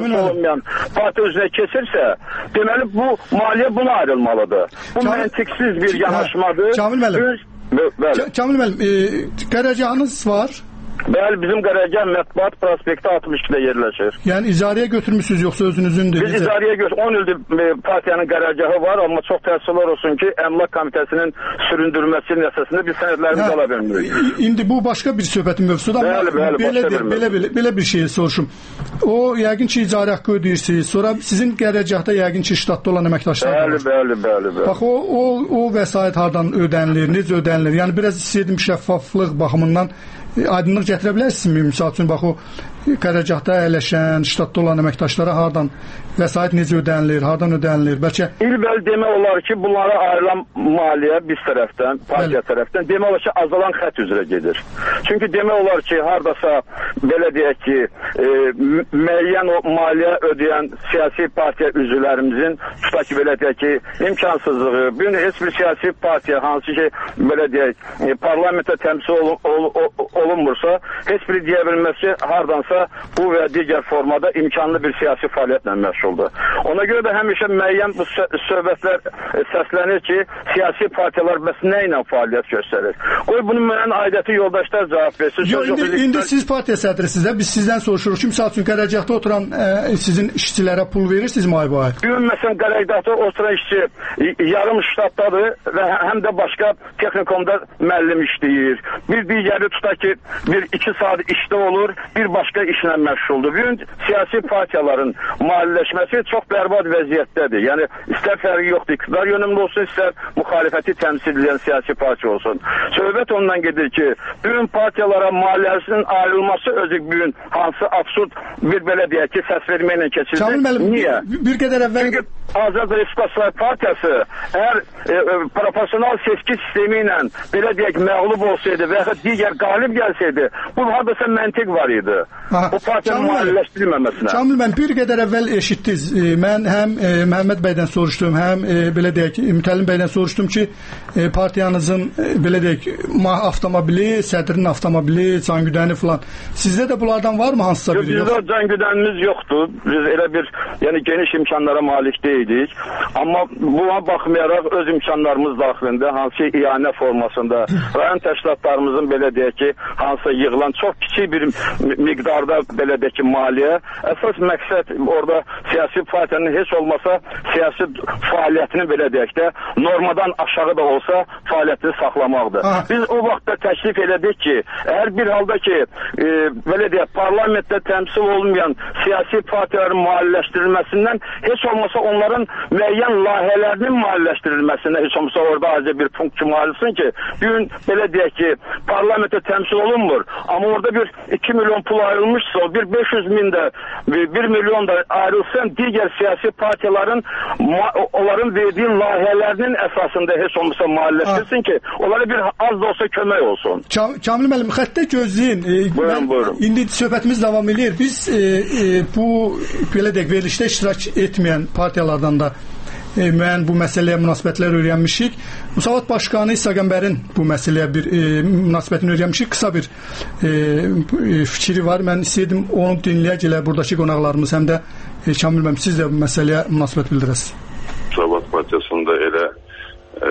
təmsil olmayan partiya üzrə keçirsə, deməli bu maliyyə buna ayrılmalıdır. Bu Kamil, məntiqsiz bir yanaşmadır. Kamil müəllim, Bəli. Kamil müəllim, e, qərargahınız var? Bəli, bizim qərargah Mətbuat prospekti altmış ikidə yerləşir. Yəni icarəyə götürmüsünüz yoxsa özünüzündür? Biz icarəyə götür. on ildir partiyanın qərargahı var, amma çox təəssüflər olsun ki, Əmlak Komitəsinin süründürməsi nəticəsində biz sənədlərimizi ala bilmirik. İndi bu başqa bir söhbətin mövzusudur, amma bəli, bəli, belə, bir belə, belə, belə bir şey soruşum. O, yəqin ki, icarə haqqı ödeyirsiniz, sonra sizin qərargahda yəqin ki, ştatda olan əməkdaşlar var. Bəli, bəli, bəli, bəli. Bax, o, o, o vəsait hardan ödənilir, necə ödənilir? Yəni, biraz istəyirdim şəffaflıq baxımından aydınlıq gətirə bilərsinizmi? Misal üçün, bax, o qərargahda əyləşən, ştatda olan əməkdaşlara hardan vəsait necə ödənilir, hardan ödənilir? Bəlkə İlbəl demək olar ki, bunlara ayrılan maliyyə biz tərəfdən, partiya Bəli. tərəfdən demək olar ki, azalan xətt üzrə gedir. Çünki demək olar ki, hardasa belə deyək ki, e, müəyyən o maliyyə ödəyən siyasi partiya üzvlərimizin tutaq ki, belə deyək ki, imkansızlığı, bir gün heç bir siyasi partiya hansı ki, belə deyək, e, parlamentə təmsil ol, ol, ol, olunmursa, heç biri deyə bilməsi hardansa bu və digər formada imkanlı bir siyasi fəaliyyətlə məşğuldur. Ona görə də həmişə müəyyən bu söhbətlər səslənir ki, siyasi partiyalar bəs nə ilə fəaliyyət göstərir? Qoy bunun müəyyən aidiyyəti yoldaşlar cavab versin. Yo, indi, birlikdə... indi siz partiya sədrisiniz də, biz sizdən soruşuruq ki, misal üçün qərargahda oturan ə, sizin işçilərə pul verirsiniz mi ay bu ay? Bugün məsələn qərargahda oturan işçi yarım ştatdadır və həm də başqa texnikumda müəllim işləyir. Bir digəri tutaq ki, bir iki saat işdə olur, bir başqa işlə məşğuldur. Bugün siyasi partiyaların maliyyələşməsi çox bərbad vəziyyətdədir. Yəni, istər fərqi yoxdur, iqtidar yönümlü olsun, istər müxalifəti təmsil edən siyasi partiya olsun. Söhbət ondan gedir ki, bugün partiyalara maliyyəsinin ayrılması özü bugün hansı absurd bir belə deyək ki, səs verməklə keçirdi. Kamil müəllim, Niyə? Bir, bir qədər əvvəl... Çünki Azad Respublikaçılar Partiyası əgər e, e, proporsional seçki sistemi ilə belə deyək məğlub olsaydı və ya digər qalib gəlsəydi, bu hardasa məntiq var idi. Aha. Bu partiyanın maliyyələşdirilməməsinə. Kamil müəllim, bir qədər əvvəl eşitdiniz. E, mən həm e, Məhəmməd bəydən soruşdum, həm e, belə deyək, Mütəllim bəydən soruşdum ki, e, partiyanızın e, belə deyək, avtomobili, sədrin avtomobili, cangüdəni filan. Sizdə də bunlardan varmı hansısa biri? Bizdə cangüdənimiz yoxdur. Biz elə bir, yəni geniş imkanlara malik deyilik. Amma buna baxmayaraq öz imkanlarımız daxilində hansı iyanə formasında rayon təşkilatlarımızın belə deyək ki, hansı yığılan çox kiçik bir miqdarda belə deyək ki, maliyyə. Əsas məqsəd orada siyasi partiyanın heç olmasa siyasi fəaliyyətini belə deyək də normadan aşağı da olsa fəaliyyətini saxlamaqdır. Aha. Biz o vaxtda təklif elədik ki, əgər bir halda ki, e, belə deyək, parlamentdə təmsil olmayan siyasi partiyaların maliyyələşdirilməsindən heç olmasa onların müəyyən layihələrinin maliyyələşdirilməsində heç olmasa orada azca bir punkt cümalısın ki, bir gün belə deyək ki, parlamentə təmsil olunmur, amma orada bir iki milyon pul ayrılmışsa, o bir beş yüz min də, bir milyon da ayrılsın, digər siyasi partiyaların onların verdiyi layihələrinin əsasında heç olmasa maliyyələşdirsin ki, onlara bir az da olsa kömək olsun. Kamil müəllim, xəttə gözləyin. E, buyurun, mən, buyurun. İndi söhbətimiz davam edir. Biz e, e, bu belə deyək, verilişdə iştirak etməyən partiyalardan da e, müəyyən bu məsələyə münasibətlər öyrənmişik. Müsavat Başqanı İsa Qəmbərin bu məsələyə bir e, münasibətini öyrənmişik. Qısa bir e, e, fikri var. Mən istəyirdim onu dinləyək elə buradakı qonaqlarımız, həm də e, Kamil müəllim, siz də bu məsələyə münasibət bildirəsiniz. Müsavat Partiyasında elə e,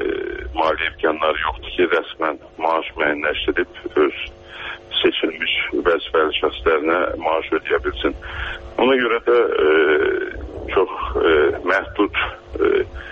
mali imkanları yoxdur ki, rəsmən maaş müəyyənləşdirib öz seçilmiş vəzifəli şəxslərinə maaş ödəyə bilsin. Ona görə də e, çox e, məhdud e,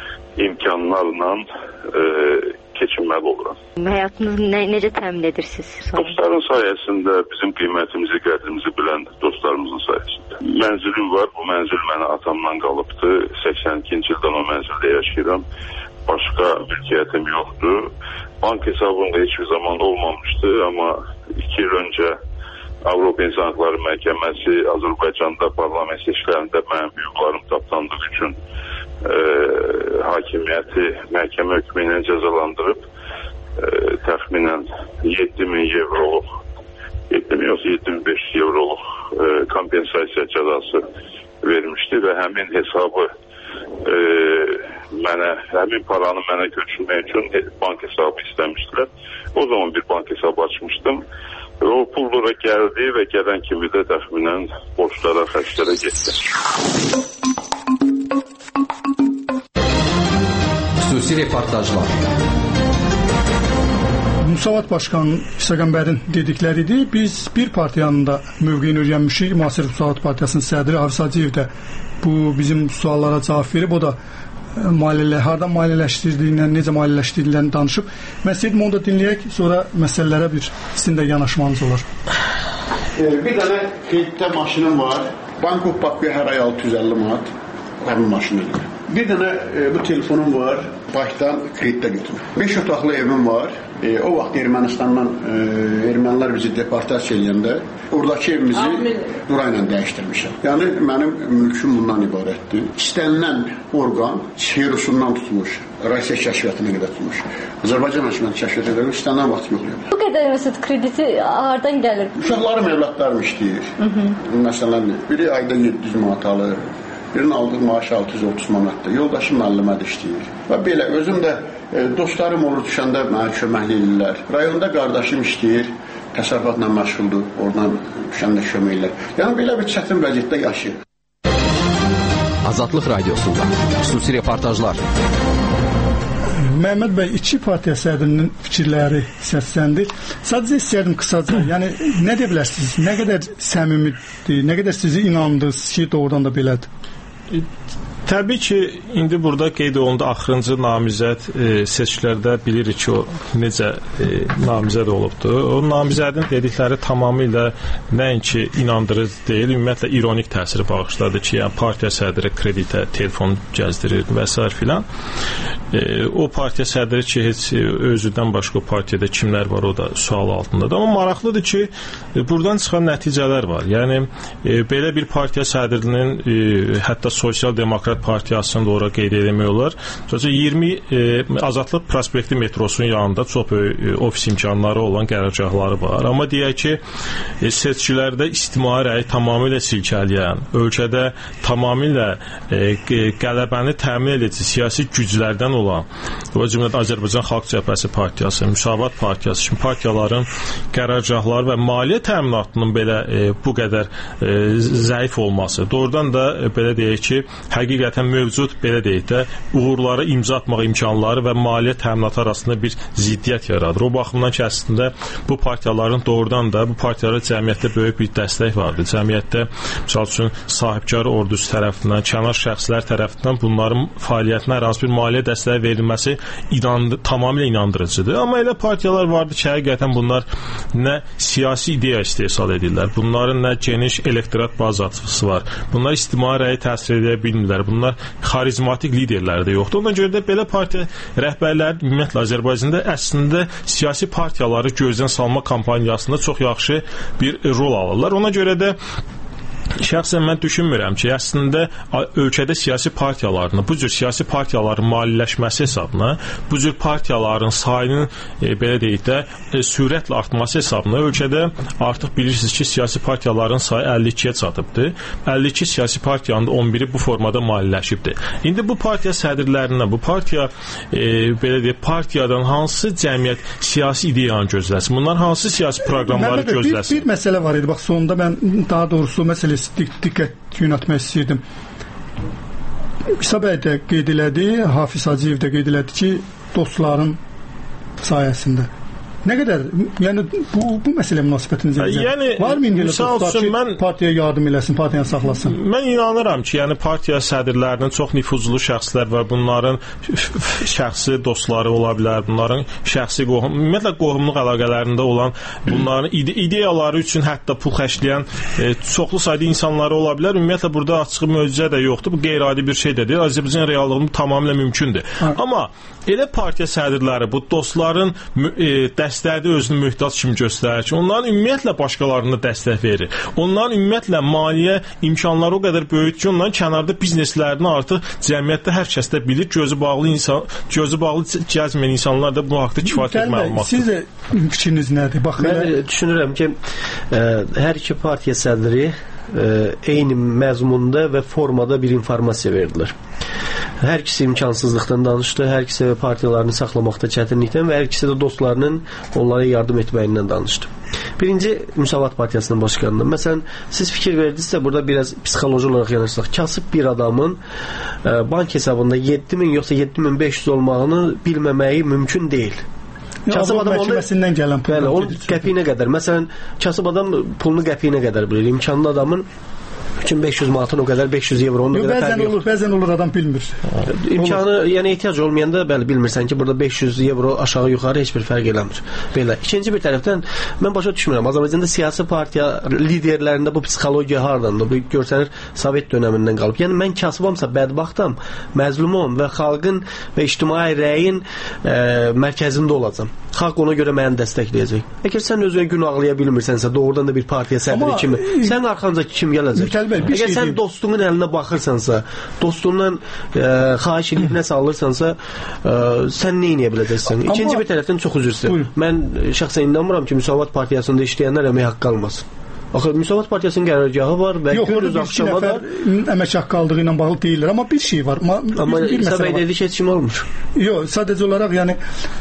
imkanlarla e, keçinməli oluram. Həyatınızı nə, necə təmin edirsiniz? Dostların sayəsində, bizim qiymətimizi, qədrimizi bilən dostlarımızın sayəsində. Mənzilim var, bu mənzil mənə atamdan qalıbdı. səksən ikinci ildən o mənzildə yaşayıram. Başqa mülkiyyətim yoxdur. Bank hesabımda heç bir zaman olmamışdı, amma iki il öncə Avropa İnsan Hüquqları Məhkəməsi Azərbaycanda parlament seçkilərində mənim hüquqlarım tapdandığı üçün e, hakimiyyəti məhkəmə hökmü ilə cəzalandırıb e, təxminən yeddi min evroluq yeddi min yoxsa yeddi min beş yüz evroluq e, kompensasiya cəzası vermişdi və həmin hesabı e, mən mənə həmin paranı mənə köçürmək üçün bank hesabı istəmişdilər. O zaman bir bank hesabı açmışdım. O pullara gəldi və gələn kimi də təxminən borclara, xərclərə getdi. Xüsusi reportajlar. Müsavat Başkan İsaqəmbərin dedikləri idi. Biz bir partiyanın da mövqeyini öyrənmişik. Müasir Müsavat Partiyasının sədri Hafiz Hacıyev də bu bizim suallara cavab verib. O da maliyyələr, hardan maliyyələşdirdiyindən, necə maliyyələşdirdiyindən danışıb. Mən istəyirdim onu da dinləyək, sonra məsələlərə bir sizin də yanaşmanız olur. Bir dənə qeyddə maşınım var. Bankov Bakıya hər ay altı yüz əlli manat həmin maşınıdır. Bir dənə e, bu telefonum var, başdan qeyddə götürür. beş otaqlı evim var. E, o vaxt Ermənistandan e, ermənilər bizi deportasiya edəndə oradakı evimizi burayla dəyişdirmişəm. Yəni mənim mülküm bundan ibarətdir. İstənilən orqan Sirusundan tutmuş, Rusiya kəşfiyyatına qədər tutmuş. Azərbaycan hökuməti kəşfiyyat edir, istənilən vaxt yoxlayır. Bu qədər məsəl krediti hardan gəlir? Uşaqlarım, evlatlarım işləyir. Hı -hı. Məsələn, biri ayda yeddi yüz manat alır. Birinin aldığı maaş altı yüz otuz manatdır. Yoldaşım müəllimədə işləyir. Və belə özüm də e, dostlarım olur düşəndə mənə kömək edirlər. Rayonda qardaşım işləyir, təsərrüfatla məşğuldur. Oradan düşəndə kömək edirlər. Yəni belə bir çətin vəziyyətdə yaşayır. Azadlıq Radiosunda xüsusi reportajlar. Məhəmməd bəy, iki partiya sədrinin fikirləri səsləndi. Sadəcə istəyərdim qısaca, yəni nə deyə bilərsiniz? Nə qədər səmimidir, nə qədər sizi inandınız ki, doğrudan da belədir? Təbii ki, indi burada qeyd olundu axırıncı namizəd e, seçkilərdə bilirik ki, o necə e, namizəd olubdur. O namizədin dedikləri tamamilə nəinki inandırıcı deyil, ümumiyyətlə ironik təsiri bağışladı ki, yəni partiya sədri kreditə telefon gəzdirir və s. filan. E, o partiya sədri ki, heç özüdən başqa partiyada kimlər var, o da sual altındadır. Amma maraqlıdır ki, e, buradan çıxan nəticələr var. Yəni, e, belə bir partiya sədrinin e, hətta sosial demokrat partiyasını da ora qeyd eləmək olar. iyirmi e, Azadlıq prospekti metrosunun yanında çox böyük e, ofis imkanları olan qərargahları var. Amma deyək ki, e, seçkilərdə ictimai rəyi tamamilə silkələyən, ölkədə tamamilə e, qələbəni təmin edici siyasi güclərdən olan, o cümlədən Azərbaycan Xalq Cəbhəsi partiyası, Müsavat partiyası kimi partiyaların qərargahları və maliyyə təminatının belə e, bu qədər e, zəif olması, doğrudan da e, belə deyək ki, həqiqətən mövcud, belə deyək də, uğurları imza atmaq imkanları və maliyyə təminatı arasında bir ziddiyyət yaradır. O baxımdan ki, əslində bu partiyaların doğrudan da, bu partiyalara cəmiyyətdə böyük bir dəstək vardır. Cəmiyyətdə, misal üçün, sahibkar ordusu tərəfindən, kənar şəxslər tərəfindən bunların fəaliyyətinə hər hansı bir maliyyə dəstəyi verilməsi inandı, tamamilə inandırıcıdır. Amma elə partiyalar vardır ki, həqiqətən bunlar nə siyasi ideya istehsal edirlər, bunların nə geniş elektorat bazası var, bunlar ictimai rəyi təsir edə bilmirlər, bunlar xarizmatik liderləri də yoxdur. Ona görə də belə partiya rəhbərləri ümumiyyətlə Azərbaycanda əslində siyasi partiyaları gözdən salma kampaniyasında çox yaxşı bir rol alırlar. Ona görə də şəxsən mən düşünmürəm ki, əslində ölkədə siyasi partiyalarını, bu cür siyasi partiyaların maliyyələşməsi hesabına, bu cür partiyaların sayının e, belə deyək də e, sürətlə artması hesabına ölkədə artıq bilirsiniz ki, siyasi partiyaların sayı əlli ikiyə çatıbdır. əlli iki siyasi partiyanın on biri bu formada maliyyələşibdir. İndi bu partiya sədrlərindən, bu partiya e, belə deyək, partiyadan hansı cəmiyyət siyasi ideyanı gözləsin? Bunlar hansı siyasi proqramları Məndə gözləsin? Bir, bir məsələ var idi. Bax, sonunda mən daha doğrusu məsələ diqqət yönəltmək istəyirdim. İsa bəy də qeyd elədi, Hafiz Hacıyev də qeyd elədi ki, dostların sayəsində. Nə qədər, yəni bu, bu məsələ münasibətiniz necə? Yəni, var mı indi dostlar ki, mən, partiyaya yardım eləsin, partiyanı saxlasın? Mən inanıram ki, yəni partiya sədrlərinin çox nüfuzlu şəxslər var, bunların şəxsi dostları ola bilər, bunların şəxsi qohum, ümumiyyətlə qohumluq əlaqələrində olan, bunların ide ideyaları üçün hətta pul xərcləyən e, çoxlu sayda insanları ola bilər. Ümumiyyətlə burada açıq möcüzə də yoxdur, bu qeyri-adi bir şey də deyil. Azərbaycan reallığının tamamilə mümkündür. Ha. Amma elə partiya sədrləri bu dostların e, dəstəkdə özünü möhtac kimi göstərir ki, onların ümumiyyətlə başqalarına dəstək verir. Onların ümumiyyətlə maliyyə imkanları o qədər böyük ki, onların kənarda bizneslərini artıq cəmiyyətdə hər kəs də bilir. Gözü bağlı insan, gözü bağlı gəzməyən insanlar da bu haqda kifayət məlumatdır. Siz də fikriniz nədir? Bax, mən elə... düşünürəm ki, ə, hər iki partiya sədri ə, eyni məzmunda və formada bir informasiya verdilər. Hər ikisi imkansızlıqdan danışdı, hər ikisi partiyalarını saxlamaqda çətinlikdən və hər ikisi də dostlarının onlara yardım etməyindən danışdı. Birinci Müsavat Partiyasının başqanından. Məsələn, siz fikir verdinizsə, burada biraz psixoloji olaraq yanaşsaq, kasıb bir adamın e, bank hesabında yeddi min yoxsa yeddi min beş yüz olmağını bilməməyi mümkün deyil. Kasıb adam məhkəməsindən gələn pul. Bəli, onun qəpiyinə qədər. Məsələn, kasıb adam pulunu qəpiyinə qədər bilir. İmkanlı adamın üç min beş yüz manatın o qədər beş yüz evro onun qədər fərqi yoxdur. Bəzən olur, adam bilmir. İmkanı, yəni ehtiyac olmayanda bəli bilmirsən ki, burada beş yüz evro aşağı yuxarı heç bir fərq eləmir. Belə. İkinci bir tərəfdən mən başa düşmürəm. Azərbaycanda siyasi partiya liderlərində bu psixologiya hardandır? Bu görsənir Sovet dönəmindən qalıb. Yəni mən kasıbamsa bədbaxtam, məzlumam və xalqın və ictimai rəyin e, mərkəzində olacam. Xalq ona görə məni dəstəkləyəcək. Əgər sən özünə günahlıya bilmirsənsə, doğrudan da bir partiya sədri kimi, sən arxanca kim gələcək? Əgər şey sən dostunun əlinə baxırsansa, dostundan e, xahiş edib nəsə alırsansa, e, sən nə edə biləcəksən? İkinci Amma, bir tərəfdən çox üzr istəyirəm. Mən şəxsən inanmıram ki, Müsavat Partiyasında işləyənlər əmək haqqı almasın. Axı Müsavat Partiyasının qərargahı var və gündüz axşama da əmək haqqı aldığı ilə bağlı deyirlər. Amma bir şey var. Ma, Amma İsa bəy dedi ki, heç kim olmur. Yox, sadəcə olaraq yəni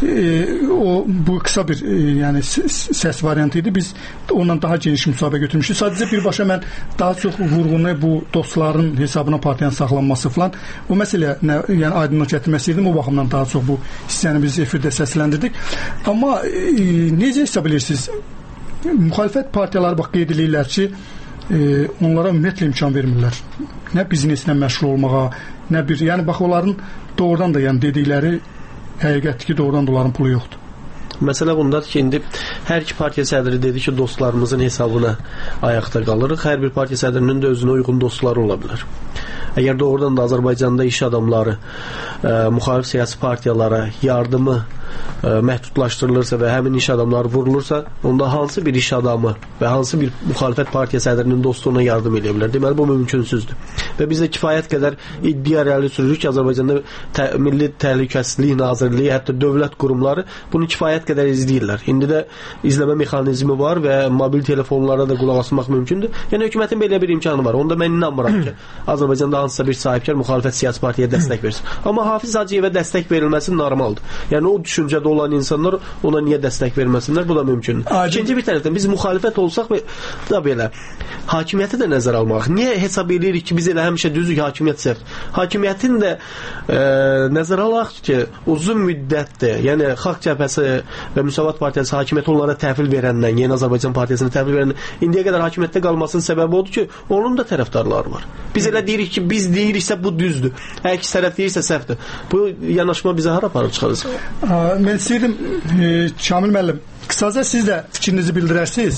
e, o bu qısa bir e, yəni səs variantı idi. Biz ondan daha geniş müsahibə götürmüşdük. Sadəcə birbaşa mən daha çox vurğunu bu dostların hesabına partiyanın saxlanması falan o məsələ nə, yəni aydınlıq gətirməsi idi. O baxımdan daha çox bu hissəni biz efirdə səsləndirdik. Amma e, necə hesab edirsiniz? Müxalifət partiyaları bax qeyd edirlər ki, e, onlara ümumiyyətlə imkan vermirlər. Nə bizneslə məşğul olmağa, nə bir, yəni bax onların doğrudan da yəni dedikləri həqiqətdir ki, doğrudan da onların pulu yoxdur. Məsələ bundadır ki, indi hər iki partiya sədri dedi ki, dostlarımızın hesabına ayaqda qalırıq. Hər bir partiya sədrinin də özünə uyğun dostları ola bilər. Əgər doğrudan da Azərbaycanda iş adamları e, müxalif siyasi partiyalara yardımı e, məhdudlaşdırılırsa və həmin iş adamları vurulursa, onda hansı bir iş adamı və hansı bir müxalifət partiya sədrinin dostu ona yardım edə bilər? Deməli, bu mümkünsüzdür. Və biz də kifayət qədər iddia irəli sürürük ki, Azərbaycanda tə Milli Təhlükəsizlik Nazirliyi, hətta dövlət qurumları bunu kifayət qədər izləyirlər. İndi də izləmə mexanizmi var və mobil telefonlara da qulaq asmaq mümkündür. Yəni, hökumətin belə bir imkanı var. Onda mən inanmıram ki, Azərbaycanda hansısa bir sahibkar müxalifət siyasi partiyaya dəstək versin. Amma Hafiz Hacıyevə dəstək verilməsi normaldır. Yəni, o düşüncədə olan insanlar ona niyə dəstək verməsinlər? Bu da mümkündür. İkinci bir tərəfdən biz müxalifət olsaq da belə hakimiyyəti də nəzərə almaq. Niyə hesab edirik ki, biz elə həmişə düzük hakimiyyət səhv? Hakimiyyətin də e, nəzərə alaq ki, uzun müddətdir. Yəni, Xalq Cəbhəsi və Müsavat Partiyası hakimiyyəti onlara təhvil verəndən, Yeni Azərbaycan Partiyasına təhvil verəndən, indiyə qədər hakimiyyətdə qalmasının səbəbi odur ki, onun da tərəfdarları var. Biz elə deyirik ki, biz deyiriksə bu düzdür. Hər iki tərəf deyirsə səhvdir. Bu yanaşma bizə hara aparıb çıxarır? Mən istəyirdim, e, Kamil müəllim, qısaca siz də fikrinizi bildirərsiniz.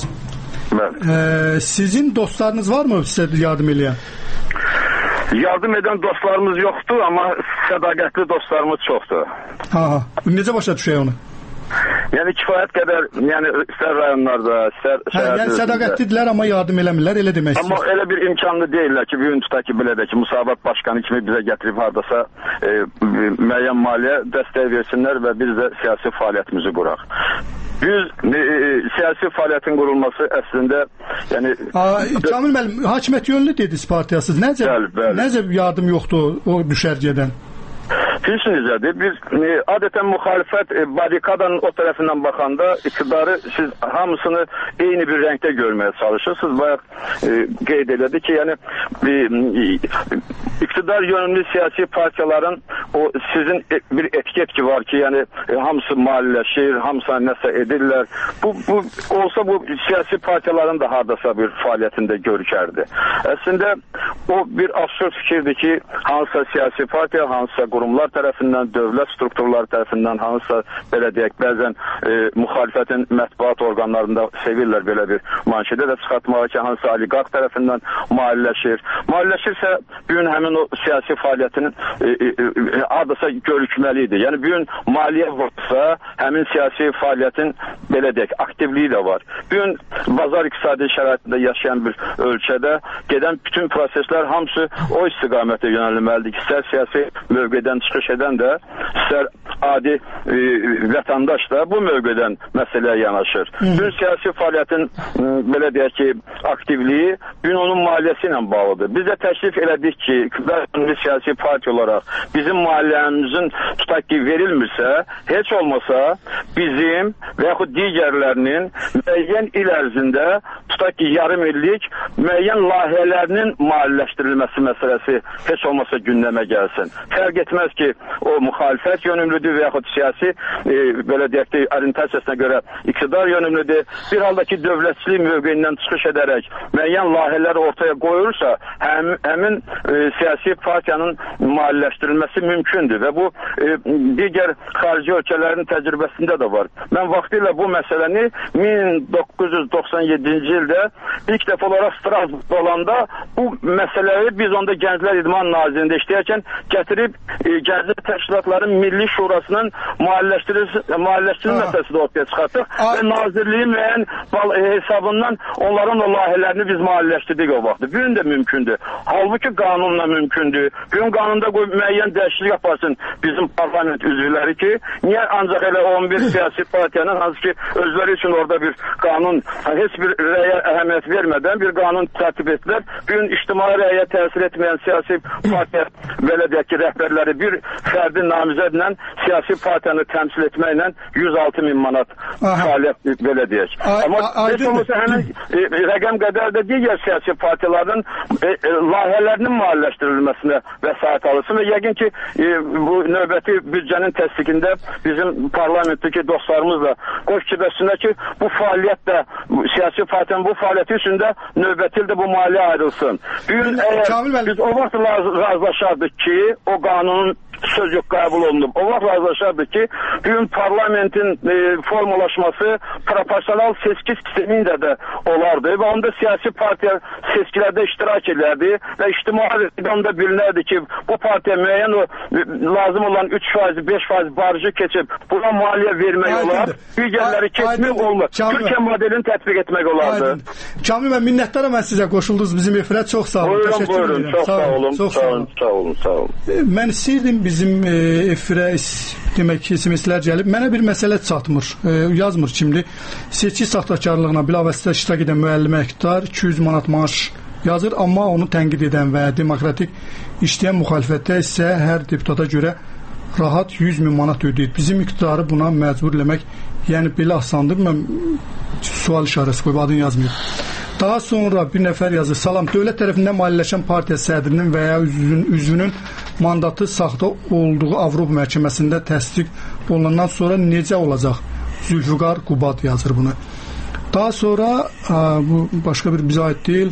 E, sizin dostlarınız varmı sizə yardım edən? Yardım edən dostlarımız yoxdur, amma sədaqətli dostlarımız çoxdur. Aha, necə başa düşək onu? Yəni kifayət qədər, yəni istər rayonlarda, istər şəhərdə. Yəni sədaqətlidirlər, amma yardım eləmirlər, elə demək istəyir. Amma elə bir imkanlı deyirlər ki, bir gün tutaq ki, belə də ki, Müsavat Başkanı kimi bizə gətirib hardasa e, müəyyən maliyyə dəstək versinlər və biz də siyasi fəaliyyətimizi quraq. Biz e, e, siyasi fəaliyyətin qurulması əslində, yəni Kamil müəllim, hakimiyyət yönlü dediniz partiyası. Necə bəli, bəli. Necə yardım yoxdur o düşərgədən? Heç necədir? Biz e, adətən müxalifət e, barikadanın o tərəfindən baxanda iqtidarı siz hamısını eyni bir rəngdə görməyə çalışırsınız. Bayaq e, qeyd elədi ki, yəni e, e, iqtidar yönümlü siyasi partiyaların o sizin e, bir etiket ki var ki, yəni e, hamısı maliyyələşir, hamısı nəsə edirlər. Bu, bu olsa bu siyasi partiyaların da hardasa bir fəaliyyətində görükərdi. Əslində o bir absurd fikirdir ki, hansısa siyasi partiya, hansısa qurumlar tərəfindən, dövlət strukturları tərəfindən, hansısa belə deyək, bəzən e, müxalifətin mətbuat orqanlarında sevirlər belə bir manşedə də çıxartmağa ki, hansısa oliqarx tərəfindən maliyyələşir. Maliyyələşirsə, bir gün həmin o siyasi fəaliyyətinin e, e, adasa görükməlidir. Yəni, bir gün maliyyə vursa, həmin siyasi fəaliyyətin belə deyək, aktivliyi də var. Bir gün bazar iqtisadi şəraitində yaşayan bir ölkədə gedən bütün proseslər hamısı o istiqamətə yönəlməlidir ki, istər siyasi mövqedən çıxış edən də, istər adi e, vətəndaş da bu mövqedən məsələyə yanaşır. Bütün siyasi fəaliyyətin e, belə deyək ki, aktivliyi gün onun maliyyəsi ilə bağlıdır. Biz də təklif elədik ki, bir siyasi partiya olaraq bizim maliyyəmizin tutaq ki, verilmirsə, heç olmasa bizim və yaxud digərlərinin müəyyən il ərzində tutaq ki, yarım illik müəyyən layihələrinin maliyyələşdirilməsi məsələsi heç olmasa gündəmə gəlsin. Fərq etməz ki, o müxalifət yönümlüdür və yaxud siyasi e, belə deyək ki, orientasiyasına görə iqtidar yönümlüdür. Bir halda ki, dövlətçilik mövqeyindən çıxış edərək müəyyən layihələr ortaya qoyulursa, həm, həmin e, siyasi partiyanın maliyyələşdirilməsi mümkündür və bu e, digər xarici ölkələrin təcrübəsində də var. Mən vaxtilə bu məsələni min doqquz yüz doxsan yeddinci ildə ilk dəfə olaraq Strasburgda olanda bu məsələyi biz onda Gənclər İdman Nazirliyində işləyərkən gətirib e, Gənclər Təşkilatların Milli Şurasının maliyyələşdirilmə məsələsi də ortaya çıxartdıq və nazirliyin müəyyən e, hesabından onların o layihələrini biz maliyyələşdirdik o vaxtı. Bugün də mümkündür. Halbuki qanunla mümkündür. Bugün qanunda qoyub müəyyən dəyişiklik yaparsın bizim parlament üzvləri ki, niyə ancaq elə on bir siyasi partiyanın, hansı ki özləri üçün orada bir qanun, heç bir rəyə əhəmiyyət vermədən bir qanun tərtib etdilər. Bugün ictimai rəyə təsir etməyən siyasi partiya, belə deyək ki, rəhbərləri bir fərdi namizədlə siyasi partiyanı təmsil etməklə yüz altı min manat fəaliyyət, belə deyək. Amma heç olmasa həmin e, rəqəm qədər də digər siyasi partiyaların e, e, layihələrinin maliyyələşdirilməsinə vəsait alırsın və yəqin ki, e, bu növbəti büdcənin təsdiqində bizim parlamentdəki dostlarımızla qoş fikirləşsinlər ki, bu fəaliyyət də, siyasi partiyanın bu fəaliyyəti üçün də növbəti ildə bu maliyyə ayrılsın. Bugün əgər biz o vaxt razılaşardıq ki, o qanunun söz yox qəbul olunub. O vaxt razılaşardı ki, bugün parlamentin e, formalaşması proporsional seçki sistemində də olardı və onda siyasi partiya seçkilərdə iştirak edərdi və ictimai rəqəmdə bilinərdi ki, bu partiya müəyyən o e, lazım olan üç faiz, beş faiz barjı keçib buna maliyyə vermək olar, digərləri keçmək olmaz. Türkiyə modelini tətbiq etmək olardı. Kamil mən minnətdaram, mən sizə qoşuldunuz bizim efirə, çox sağ olun. Buyurun, buyurun, çox sağ olun, sağ olun, sağ olun, sağ olun. Mən istəyirdim bizim e, efirə demək ki, S M S-lər gəlib. Mənə bir məsələ çatmır. E, yazmır kimdir. Seçki saxtakarlığına bilavasitə iştirak edən müəllimə əməkdar iki yüz manat maaş yazır, amma onu tənqid edən və demokratik işləyən müxalifətdə isə hər deputata görə rahat yüz min manat ödəyir. Bizim iqtidarı buna məcbur eləmək, yəni belə asandır. Mən sual işarəsi qoyub, adını yazmayıb. Daha sonra bir nəfər yazır. Salam, dövlət tərəfindən maliyyələşən partiya sədrinin və ya üzvünün, üzvünün mandatı saxta olduğu Avropa məhkəməsində təsdiq olunandan sonra necə olacaq? Zülfüqar Qubad yazır bunu. Daha sonra ha, bu başqa bir bizə aid deyil.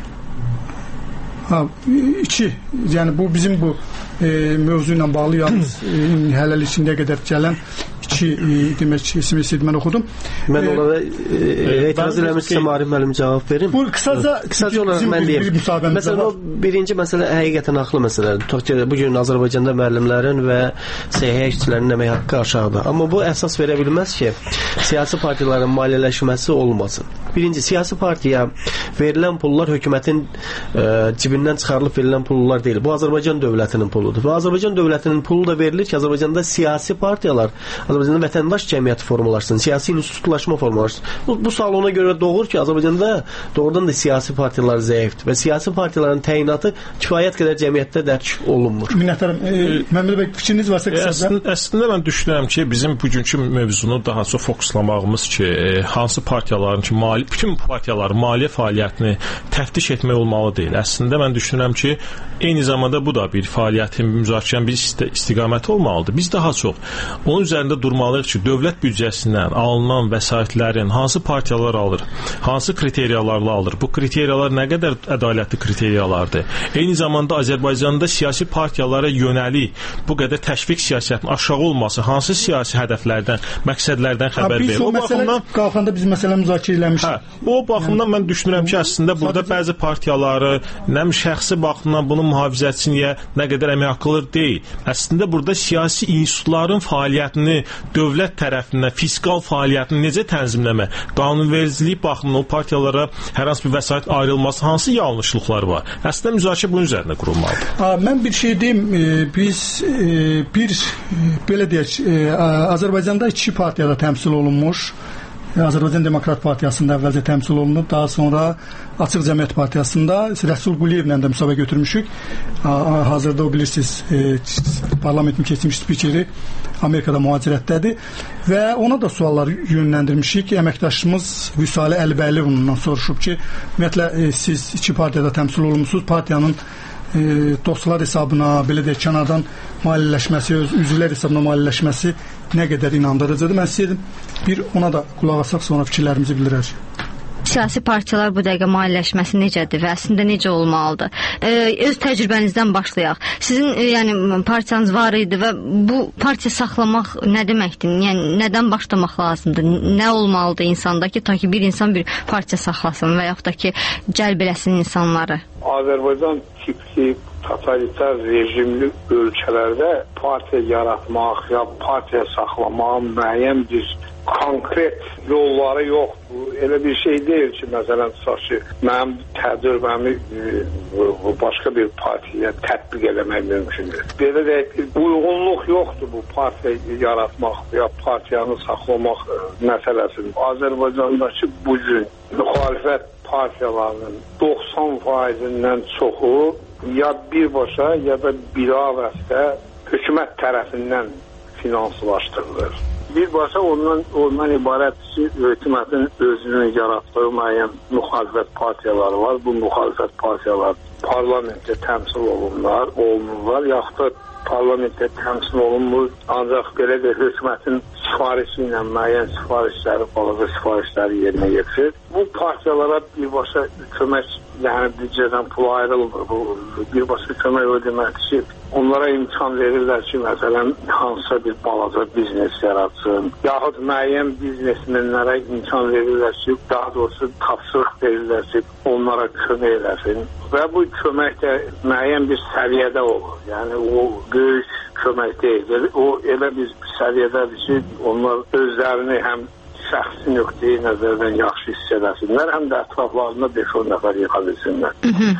Ha, iki, yəni bu bizim bu e, mövzu ilə bağlı yalnız e, hələlik indiyə qədər gələn iki e, demək ki, S M S-i mən oxudum. Mən e, onlara e, etiraz eləmişsəm, Arif müəllim cavab verim. Bu qısaca, qısaca olaraq mən deyim. Məsələn, o birinci məsələ həqiqətən haqlı məsələdir. Türkiyədə bu gün Azərbaycanda müəllimlərin və səhiyyə işçilərinin əmək haqqı aşağıdır. Amma bu əsas verə bilməz ki, siyasi partiyaların maliyyələşməsi olmasın. Birinci, siyasi partiyaya verilən pullar hökumətin e, cibindən çıxarılıb verilən pullar deyil. Bu Azərbaycan dövlətinin puludur. Və Azərbaycan dövlətinin pulu da verilir ki, Azərbaycanda siyasi partiyalar, Azərbaycanda vətəndaş cəmiyyəti formalaşsın, siyasi institutlaşma formalaşsın. Bu, bu sual ona görə doğur ki, Azərbaycanda doğrudan da siyasi partiyalar zəifdir və siyasi partiyaların təyinatı kifayət qədər cəmiyyətdə dərk olunmur. Minnətdaram. E, Məmməd bəy, fikriniz varsa qısaca. Əslində, əslində mən düşünürəm ki, bizim bugünkü mövzunu daha çox fokuslamağımız ki, e, hansı partiyaların ki, mali, bütün partiyaların maliyyə fəaliyyətini təftiş etmək olmalı deyil. Əslində mən düşünürəm ki, eyni zamanda bu da bir fəaliyyətin müzakirənin bir isti istiqaməti olmalıdır. Biz daha çox onun üzərində durmalıyıq ki, dövlət büdcəsindən alınan vəsaitlərin hansı partiyalar alır, hansı kriteriyalarla alır, bu kriteriyalar nə qədər ədalətli kriteriyalardır. Eyni zamanda Azərbaycanda siyasi partiyalara yönəlik bu qədər təşviq siyasətinin aşağı olması hansı siyasi hədəflərdən, məqsədlərdən xəbər verir. O baxımdan qalxanda biz məsələ müzakirə eləmişik. Hə, o baxımdan yəni, mən düşünürəm ki, əslində burada sadəcə bəzi partiyaları nəm şəxsi baxımdan bunun mühafizəçiliyə nə qədər əmək haqqıdır deyil. Əslində burada siyasi institutların fəaliyyətini dövlət tərəfindən fiskal fəaliyyətini necə tənzimləmək, qanunvericiliyi baxımından o partiyalara hər hansı bir vəsait ayrılması hansı yanlışlıqlar var? Əslində müzakirə bunun üzərində qurulmalıdır. Mən bir şey deyim, biz bir belə deyək, Azərbaycanda iki partiyada təmsil olunmuş. Azərbaycan Demokrat Partiyasında əvvəlcə təmsil olunub, daha sonra Açıq Cəmiyyət Partiyasında Rəsul Quliyevlə də müsahibə götürmüşük. Hazırda o bilirsiniz, parlamentin keçmiş spikeri Amerikada mühacirətdədir və ona da suallar yönləndirmişik. Əməkdaşımız Vüsali Əlibəyli ondan soruşub ki, ümumiyyətlə siz iki partiyada təmsil olunmuşsunuz, partiyanın e, dostlar hesabına, belə deyək, kənardan maliyyələşməsi, öz üzvlər hesabına maliyyələşməsi nə qədər inandırıcıdır. Mən istəyirdim bir ona da qulaq asaq, sonra fikirlərimizi bildirək. Siyasi partiyalar bu dəqiqə maliyyələşməsi necədir və əslində necə olmalıdır? E, öz təcrübənizdən başlayaq. Sizin e, yəni partiyanız var idi və bu partiya saxlamaq nə deməkdir? Yəni nədən başlamaq lazımdır? Nə olmalıdır insanda ki, ta ki bir insan bir partiya saxlasın və yaxud da ki, cəlb eləsin insanları? Azərbaycan tipli totalitar rejimli ölkələrdə partiya yaratmaq ya partiya saxlamaq müəyyən bir konkret yolları yoxdur. Elə bir şey deyil ki, məsələn, tutaq ki, mənim təcrübəmi e, başqa bir partiyaya tətbiq eləmək mümkündür. Belə deyək, uyğunluq yoxdur bu partiya yaratmaq ya partiyanı saxlamaq e, məsələsinin. Azərbaycandakı bugün müxalifət partiyalarının doxsan faizindən çoxu ya birbaşa ya da bilavasitə hökumət tərəfindən finanslaşdırılır. Birbaşa ondan, ondan ibarət ki, hökumətin özünün yaratdığı müəyyən müxalifət partiyaları var. Bu müxalifət partiyalar parlamentdə təmsil olunurlar, olunurlar, yaxud da parlamentdə təmsil olunmur, ancaq belə də hökumətin sifarişi ilə müəyyən sifarişləri, balaca sifarişləri yerinə yetirir. Bu partiyalara birbaşa kömək, yəni büdcədən pul ayrılmır. Bu birbaşa kömək o deməkdir ki, onlara imkan verirlər ki, məsələn, hansısa bir balaca biznes yaratsın, yaxud müəyyən biznesmenlərə imkan verirlər ki, daha doğrusu tapşırıq verirlər ki, onlara kömək eləsin. Və bu kömək də müəyyən bir səviyyədə olur. Yəni, o böyük kömək deyil. O elə bir səviyyədədir ki, onlar özlərini həm şəxsi nöqteyi nəzərdən yaxşı hiss edəsinlər, həm də ətraflarında beş on nəfər yıxa bilsinlər.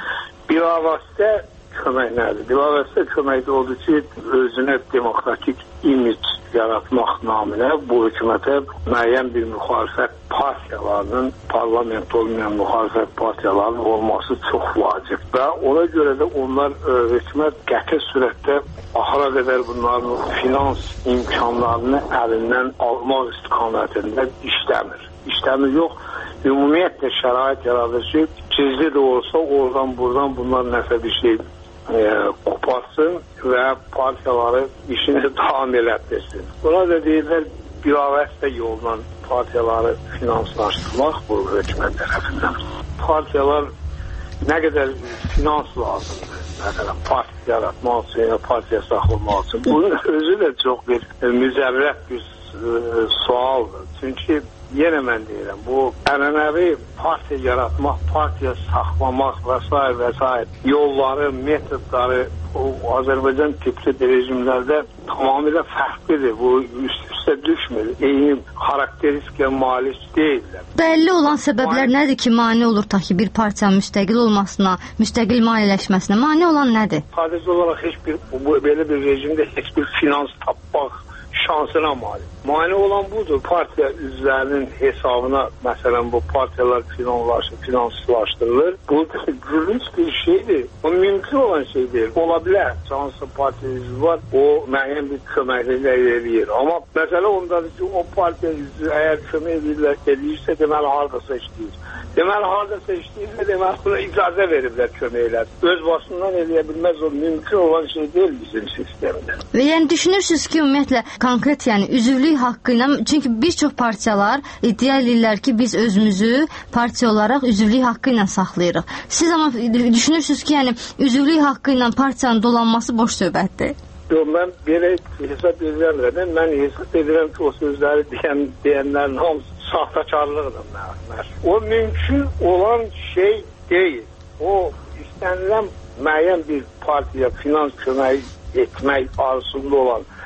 Bilavasitə kömək nədir? Bilavasitə kömək də odur ki, özünə demokratik imic yaratmaq naminə bu hökumətə müəyyən bir müxalifət partiyalarının, parlament olmayan müxalifət partiyalarının olması çox vacib. Və ona görə də onlar ə, hökumət qəti sürətdə axıra qədər bunların finans imkanlarını əlindən almaq istiqamətində işləmir. İşləmir yox, ümumiyyətlə şərait yaradır ki, gizli də olsa oradan buradan bunlar nəsə bir şey e, qoparsın və partiyaları işini davam elətdirsin. Buna da deyirlər, bilavasitə yolla partiyaları finanslaşdırmaq bu hökumət tərəfindən. Partiyalar nə qədər finans lazımdır? Məsələn, partiya yaratmaq üçün, partiya saxlamaq üçün. Bunun özü də çox bir e, müzərrət bir e, sualdır. Çünki yenə mən deyirəm, bu ənənəvi partiya yaratmaq, partiya saxlamaq və s. və s. yolları, metodları o Azərbaycan tipli rejimlərdə tamamilə fərqlidir. Bu üst-üstə düşmür. Eyni xarakteristikə malik deyirlər. Bəlli olan səbəblər nədir ki, mane olur ta ki bir partiyanın müstəqil olmasına, müstəqil maliyyələşməsinə? Mane olan nədir? Sadəcə olaraq heç bir, bu, belə bir rejimdə heç bir finans tapmaq şansına malik. Mane olan budur. Partiya üzvlərinin hesabına, məsələn, bu partiyalar finanslaşdırılır. Bu gülünç bir şeydir. O mümkün olan şey deyil. Ola bilər. Hansısa partiya üzvü var, o müəyyən bir köməklə eləyir. Amma məsələ ondadır ki, o partiya üzvü əgər kömək edirsə, deməli haradasa işləyir. Deməli haradasa işləyirsə, deməli buna icazə veriblər köməklər. Öz başından eləyə bilməz, o mümkün olan şey deyil bizim sistemdə. Və yəni düşünürsünüz ki, ümumiyyətlə konkret, yəni üzvlük haqqı ilə, çünki bir çox partiyalar iddia edirlər ki, biz özümüzü partiya olaraq üzvlük haqqı ilə saxlayırıq. Siz amma düşünürsünüz ki, yəni üzvlük haqqı ilə partiyanın dolanması boş söhbətdir. Yox, mən belə hesab edirəm, mən hesab edirəm ki, o sözləri deyən, deyənlərin hamısı saxtakarlıqdır. O mümkün olan şey deyil. O istənilən müəyyən bir partiya finans kömək etmək arzusunda olan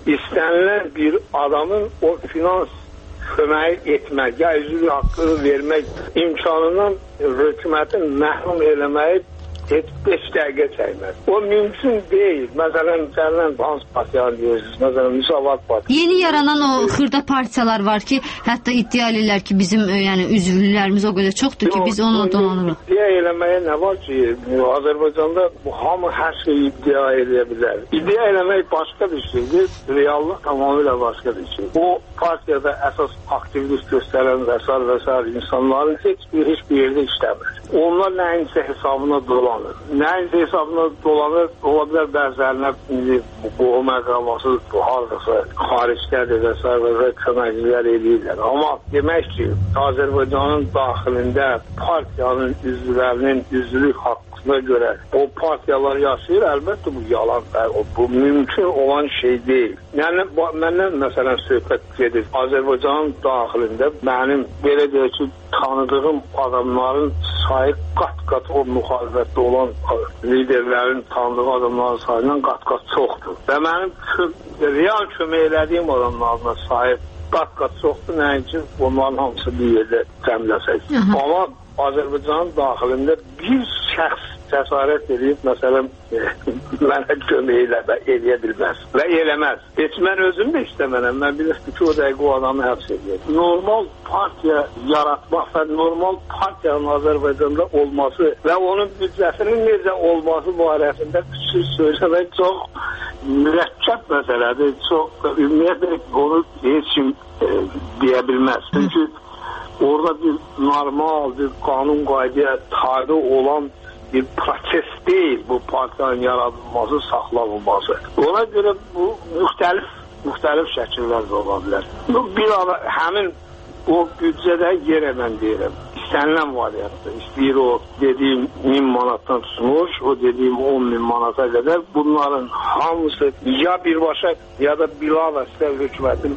istənilən bir adamın o finans köməyi etmək, ya üzvlük haqqını vermək imkanından hökumətin məhrum eləməyi heç beş dəqiqə çəkməz. O mümkün deyil. Məsələn, gələn hansı partiyanı deyirsiniz? Məsələn, Müsavat Partiyası. Yeni yaranan o xırda partiyalar var ki, hətta iddia edirlər ki, bizim yəni üzvlülərimiz o qədər çoxdur ki, biz onunla dolanırıq. İddia eləməyə nə var ki, Azərbaycanda hamı hər şeyi iddia edə bilər. İddia eləmək başqa bir şeydir, reallıq tamamilə başqa bir şey. O partiyada əsas aktivlik göstərən və s. və s. insanların heç bir, heç bir yerdə işləmir. Onlar nəyinsə hesabına dolanır. Nəyinsə hesabına dolanır, ola bilər bəzilərinə bu o məqaması hardasa xaricdədir və s. və s. köməkçilər edirlər. Amma demək ki, Azərbaycanın daxilində partiyanın üzvlərinin üzvlük haqqına görə o partiyalar yaşayır, əlbəttə bu yalandır. Bu mümkün olan şey deyil. Yəni, məndən məsələn söhbət gedir. Azərbaycanın daxilində mənim belə deyək ki, tanıdığım adamların sayı qat-qat o müxalifətdə olan liderlərin tanıdığı adamların sayından qat-qat çoxdur. Və mənim real kömək elədiyim adamların sayı qat-qat çoxdur. Nəinki onların hamısı bir yerdə cəmləsək. Amma Azərbaycanın daxilində bir şəxs cəsarət edib, məsələn, mənə kömək elə, eləyə bilməz və eləməz. Heç mən özüm də istəmənəm, mən bilirəm ki, o dəqiqə o adamı həbs edir. Normal partiya yaratmaq və normal partiyanın Azərbaycanda olması və onun büdcəsinin necə olması barəsində küçük söyləmək çox mürəkkəb məsələdir. Çox, ümumiyyətlə, onu heç kim e, deyə bilməz. Çünki orada bir normal, bir qanun qaydaya tabi olan bir proses deyil bu partiyanın yaradılması, saxlanılması. Ona görə bu müxtəlif, müxtəlif şəkillər də ola bilər. Bu bir ara həmin o büdcədə yerə mən deyirəm. İstənilən variantdır. İstəyir o dediyim min manatdan tutmuş, o dediyim on min manata qədər bunların hamısı ya birbaşa ya da bilavasitə hökumətin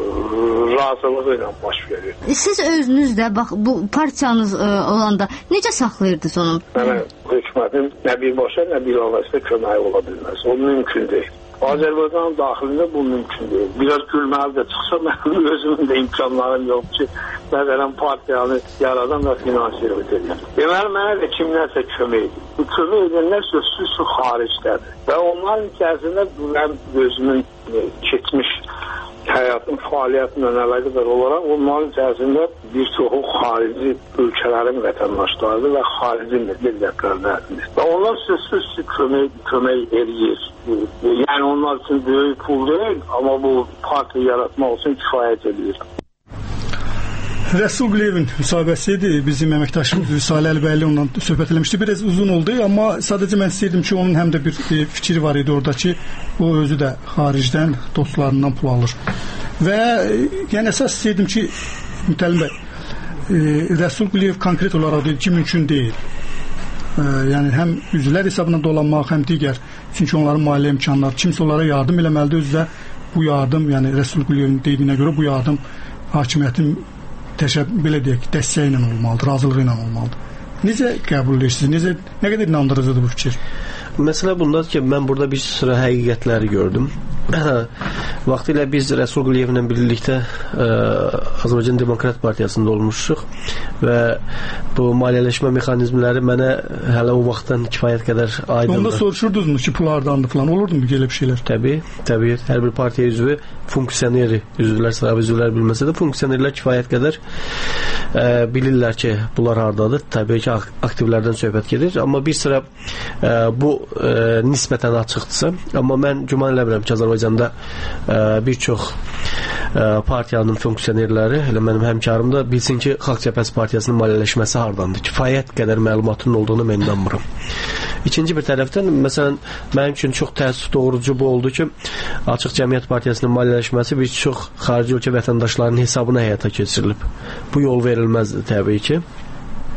razılığı ilə baş verir. Siz özünüz də bax bu partiyanız ə, olanda necə saxlayırdınız onu? Mənə hökumətin nə birbaşa, nə bilavasitə köməyi ola bilməz. O mümkün deyil. Azərbaycanın daxilində bu mümkün deyil. Biraz gülməli də çıxsa, mənim özümün də imkanlarım yoxdur ki, məsələn, partiyanı yaradan və finansiyyət edir. Deməli, mənə də kimlərsə kömək edir. Bu kömək edənlər sözsüz su xaricdədir. Və onların içərisində mən özümün keçmiş həyatın fəaliyyətindən əlaqədar olaraq onların içərisində bir çoxu xarici ölkələrin vətəndaşlarıdır və xarici millətlərdir. Və onlar sözsüz kömək, kömək edir. Yəni onlar üçün böyük pul deyil, amma bu partiya yaratmaq üçün kifayət edir. Rəsul Quliyevin müsahibəsi idi. Bizim əməkdaşımız Vüsal Əlibəyli ondan söhbət eləmişdi. Biraz uzun oldu, amma sadəcə mən istəyirdim ki, onun həm də bir e, fikri var idi orada ki, o özü də xaricdən dostlarından pul alır. Və e, yəni əsas istəyirdim ki, Mütəllim bəy, e, Rəsul Quliyev konkret olaraq deyil ki, mümkün deyil. E, yəni həm üzvlər hesabına dolanmaq, həm digər, çünki onların maliyyə imkanları, kimsə onlara yardım eləməlidir, özü də bu yardım, yəni Rəsul Quliyevin dediyinə görə bu yardım hakimiyyətin təşəbb belə deyək, dəstəyi ilə olmalıdır, razılığı ilə olmalıdır. Necə qəbul edirsiniz? Necə, nə qədər inandırıcıdır bu fikir? Məsələ bundadır ki, mən burada bir sıra həqiqətləri gördüm. Vaxtilə biz Rəsul Quliyevlə birlikdə ə, Azərbaycan Demokrat Partiyasında olmuşduq və bu maliyyələşmə mexanizmləri mənə hələ o vaxtdan kifayət qədər aydındır. Onda soruşurdunuzmu ki, pul hardandır falan, olurdu mu belə bir şeylər? Təbii, təbii. Hər bir partiya üzvü funksioneri, üzvlər sıra üzvlər bilməsə də funksionerlər kifayət qədər ə, bilirlər ki, bunlar hardadır. Təbii ki, aktivlərdən söhbət gedir, amma bir sıra ə, bu ə, nisbətən açıqdırsa, amma mən güman eləmirəm ki, Azərbaycanda ə, bir çox ə, partiyanın funksionerləri, elə mənim həmkarım da bilsin ki, Xalq Cəbhəsi Partiyasının maliyyələşməsi hardandır. Kifayət qədər məlumatın olduğunu mən inanmıram. İkinci bir tərəfdən, məsələn, mənim üçün çox təəssüf doğurucu bu oldu ki, Açıq Cəmiyyət Partiyasının maliyyələşməsi bir çox xarici ölkə vətəndaşlarının hesabına həyata keçirilib. Bu yol verilməzdir təbii ki.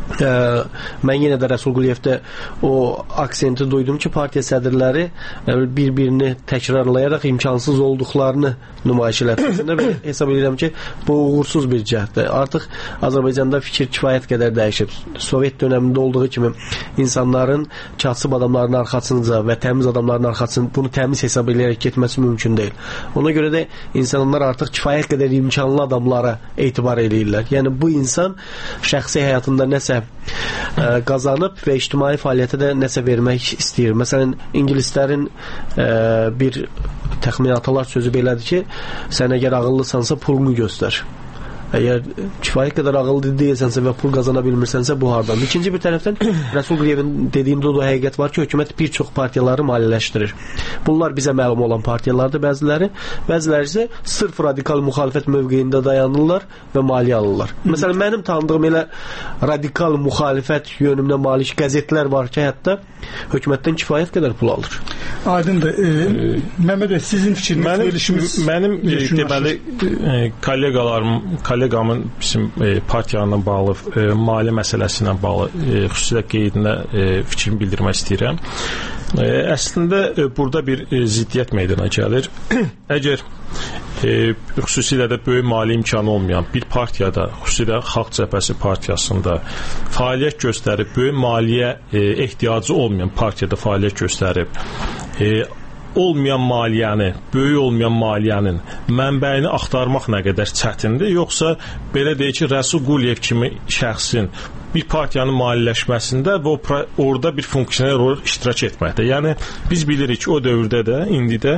Ə, mən yenə də Rəsul Quliyevdə o aksenti duydum ki, partiya sədrləri bir-birini təkrarlayaraq imkansız olduqlarını nümayiş elətməsində və hesab edirəm ki, bu uğursuz bir cəhddir. Artıq Azərbaycanda fikir kifayət qədər dəyişib. Sovet dönəmində olduğu kimi insanların kasıb adamların arxasınca və təmiz adamların arxasınca bunu təmiz hesab edərək getməsi mümkün deyil. Ona görə də insanlar artıq kifayət qədər imkanlı adamlara etibar edirlər. Yəni bu insan şəxsi həyatında nəsə ə, qazanıb və ictimai fəaliyyətə də nəsə vermək istəyir. Məsələn, ingilislərin ə, bir təxminatlar sözü belədir ki, sən əgər ağıllısansa pulunu göstər. Əgər kifayət qədər ağıllı deyilsənsə və pul qazana bilmirsənsə bu hardan? İkinci bir tərəfdən Rəsul Quliyevin dediyində o da həqiqət var ki, hökumət bir çox partiyaları maliyyələşdirir. Bunlar bizə məlum olan partiyalardır bəziləri, bəziləri isə sırf radikal müxalifət mövqeyində dayanırlar və maliyyə alırlar. Məsələn, mənim tanıdığım elə radikal müxalifət yönümünə malik qəzetlər var ki, hətta hökumətdən kifayət qədər pul alır. Aydındır. E, Məmməd bəy, sizin fikriniz, mənim, verilişimiz mənim e, deməli e, kolleqalarım kolleqamın bizim e, partiyanla bağlı e, maliyyə məsələsi ilə bağlı e, xüsusilə qeydinə e, fikrimi bildirmək istəyirəm. E, əslində e, burada bir e, ziddiyyət meydana gəlir. Əgər e, xüsusilə də böyük mali imkanı olmayan bir partiyada, xüsusilə Xalq Cəbhəsi partiyasında fəaliyyət göstərib, böyük maliyyə e, ehtiyacı olmayan partiyada fəaliyyət göstərib, e, olmayan maliyyəni, böyük olmayan maliyyənin mənbəyini axtarmaq nə qədər çətindir, yoxsa belə deyək ki, Rəsul Quliyev kimi şəxsin bir partiyanın maliyyələşməsində və orada bir funksioner olaraq iştirak etməkdə. Yəni, biz bilirik ki, o dövrdə də, indi də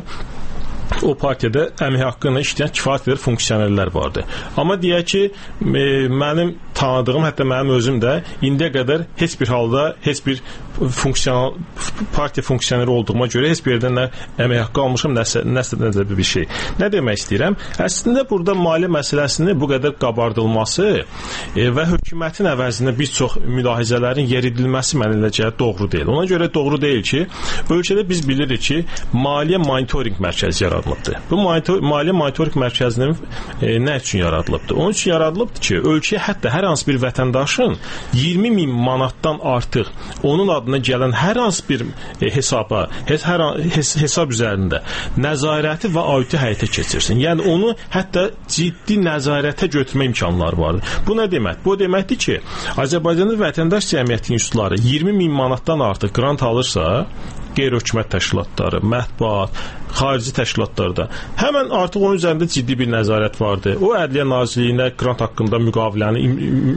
o partiyada əmək haqqı ilə işləyən kifayət qədər funksionerlər vardı. Amma deyək ki, e, mənim tanıdığım, hətta mənim özüm də indiyə qədər heç bir halda, heç bir funksional partiya funksioneri olduğuma görə heç bir yerdən nə əmək haqqı almışam, nəsə, nəsə, nəsə bir şey. Nə demək istəyirəm? Əslində burada maliyyə məsələsini bu qədər qabardılması e, və hökumətin əvəzində bir çox mülahizələrin yeridilməsi mənə elə gəlir doğru deyil. Ona görə doğru deyil ki, ölkədə biz bilirik ki, maliyyə monitoring mərkəzi yaradılıbdır. Bu maliyyə monitoring mərkəzinin e, nə üçün yaradılıbdır? Onun üçün yaradılıbdır ki, ölkəyə hətta hər hansı bir vətəndaşın iyirmi min manatdan artıq onun adına gələn hər hansı bir e, hesaba, hes, hər, hes, hesab üzərində nəzarəti və auditi həyata keçirsin. Yəni onu hətta ciddi nəzarətə götürmə imkanları vardır. Bu nə demək? Bu deməkdir ki, Azərbaycanda vətəndaş cəmiyyəti institutları iyirmi min manatdan artıq qrant alırsa, qeyri-hökumət təşkilatları, mətbuat, xarici təşkilatlarda həmən artıq onun üzərində ciddi bir nəzarət vardır. O Ədliyyə Nazirliyinə qrant haqqında müqaviləni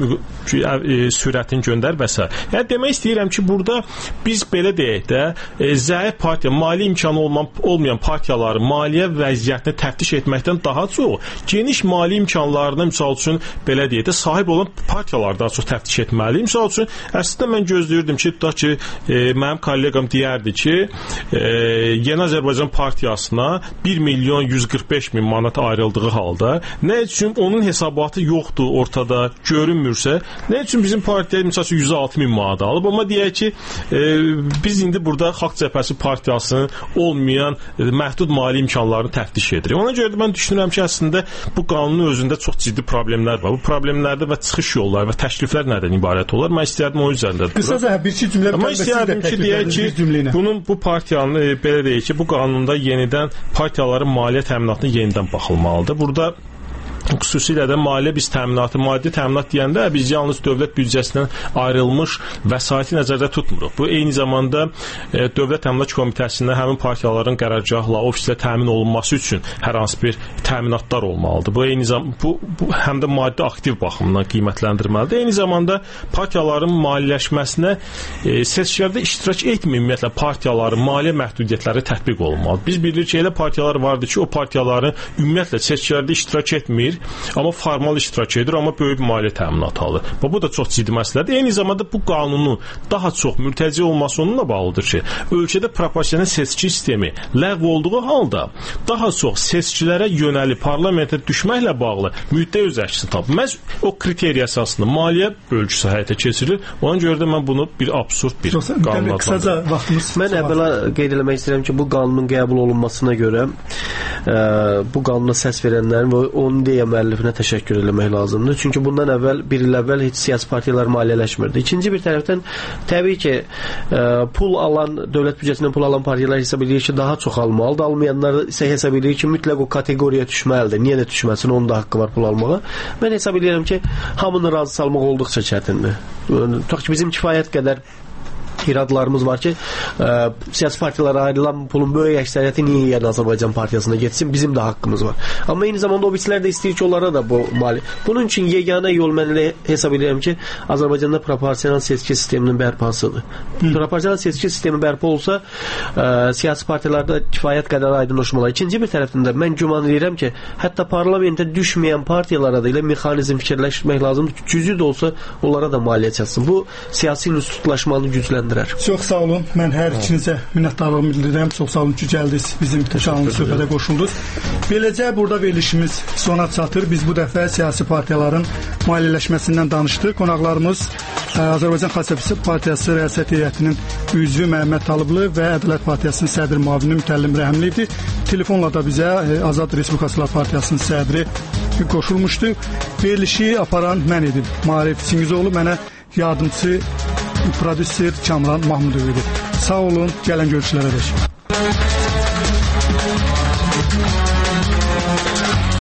sürətini göndər və s. Yəni demək istəyirəm ki, burada biz belə deyək də e, zəif partiya, mali imkanı olmayan, olmayan partiyaları maliyyə vəziyyətini təftiş etməkdən daha çox geniş mali imkanlarına misal üçün belə deyək də sahib olan partiyalar daha çox təftiş etməli. Misal üçün əslində mən gözləyirdim ki, tutaq ki, e, mənim kolleqam deyərdi ki, e, Yeni Azərbaycan partiyasına bir milyon yüz qırx beş min manat ayrıldığı halda nə üçün onun hesabatı yoxdur ortada, görünmürsə, nə üçün bizim partiya misal üçün yüz altı min manat alıb, amma deyək ki, e, biz indi burada Xalq Cəbhəsi partiyasının olmayan e, məhdud mali imkanlarını təftiş edirik. Ona görə də mən düşünürəm ki, əslində bu qanunun özündə çox ciddi problemlər var. Bu problemlərdə və çıxış yolları və təkliflər nədən ibarət olar? Mən istəyərdim o üzərində. Qısaca bir-iki cümlə amma istəyərdim ki, deyək ki, bunun bu partiyanın e, belə deyək ki, bu qanunda yenidən partiyaların maliyyə təminatına yenidən baxılmalıdır. Burada xüsusilə də maliyyə biz təminatı, maddi təminat deyəndə biz yalnız dövlət büdcəsindən ayrılmış vəsaiti nəzərdə tutmuruq. Bu eyni zamanda e, Dövlət Təminat Komitəsində həmin partiyaların qərargahla, ofislə təmin olunması üçün hər hansı bir təminatlar olmalıdır. Bu eyni zamanda bu, bu həm də maddi aktiv baxımından qiymətləndirməlidir. Eyni zamanda partiyaların maliyyələşməsinə e, seçkilərdə iştirak etməyən ümumiyyətlə partiyaların maliyyə məhdudiyyətləri tətbiq olunmalıdır. Biz bilirik ki, elə partiyalar vardır ki, o partiyaların ümumiyyətlə seçkilərdə iştirak etmir, amma formal iştirak edir, amma böyük maliyyə təminatı alır. Və bu da çox ciddi məsələdir. Eyni zamanda bu qanunun daha çox mürtəci olması onunla bağlıdır ki, ölkədə proporsional seçki sistemi ləğv olduğu halda daha çox seçkilərə yönəlmiş yönəlib parlamentə düşməklə bağlı müddət öz əksini tapıb. Məhz o kriteriya əsasında maliyyə bölgüsü həyata keçirilir. Ona görə də mən bunu bir absurd bir qanun adlandırıram. Mən əvvəla qeyd etmək istəyirəm ki, bu qanunun qəbul olunmasına görə ə, bu qanuna səs verənlərin və onun deyə müəllifinə təşəkkür etmək lazımdır. Çünki bundan əvvəl bir il əvvəl heç siyasi partiyalar maliyyələşmirdi. İkinci bir tərəfdən təbii ki, ə, pul alan, dövlət büdcəsindən pul alan partiyalar hesab edir ki, daha çox almalıdır. Almayanlar isə hesab edir ki, mütləq o kateqoriyaya düşməlidir. Niyə də düşməsin? Onun da haqqı var pul almağa. Mən hesab edirəm ki, hamını razı salmaq olduqca çətindir. Tutaq ki, bizim kifayət qədər iradlarımız var ki, ə, siyasi partiyalara ayrılan pulun böyük əksəriyyəti niyə yəni Azərbaycan partiyasına getsin? Bizim də haqqımız var. Amma eyni zamanda o birisilər də istəyir ki, onlara da bu mali. Bunun üçün yeganə yol mən elə hesab edirəm ki, Azərbaycanda proporsional seçki sisteminin bərpasıdır. Hı. Proporsional seçki sistemi bərpa olsa, ə, siyasi partiyalarda kifayət qədər aydınlaşmalı. İkinci bir tərəfdən də mən güman edirəm ki, hətta parlamentə düşməyən partiyalara da elə mexanizm fikirləşmək lazımdır ki, cüzi də olsa onlara da maliyyə çatsın. Bu siyasi institutlaşmanı gücləndirir. Çox sağ olun. Mən hər ikinizə minnətdarlığımı bildirirəm. Çox sağ olun ki, gəldiniz. Bizim canlı söhbətə qoşuldunuz. Beləcə burada verilişimiz sona çatır. Biz bu dəfə siyasi partiyaların maliyyələşməsindən danışdıq. Qonaqlarımız Azərbaycan Xalq Partiyası Rəisət Heyətinin üzvü Məhəmməd Talıblı və Ədalət Partiyasının sədr müavini Mütəllim Rəhimli idi. Telefonla da bizə Azad Respublikaçılar Partiyasının sədri qoşulmuşdu. Verilişi aparan mən idim. Maarif Singizoğlu, mənə yardımçı prodüser Kamran Mahmudov idi. Sağ olun, gələn görüşlərə dək.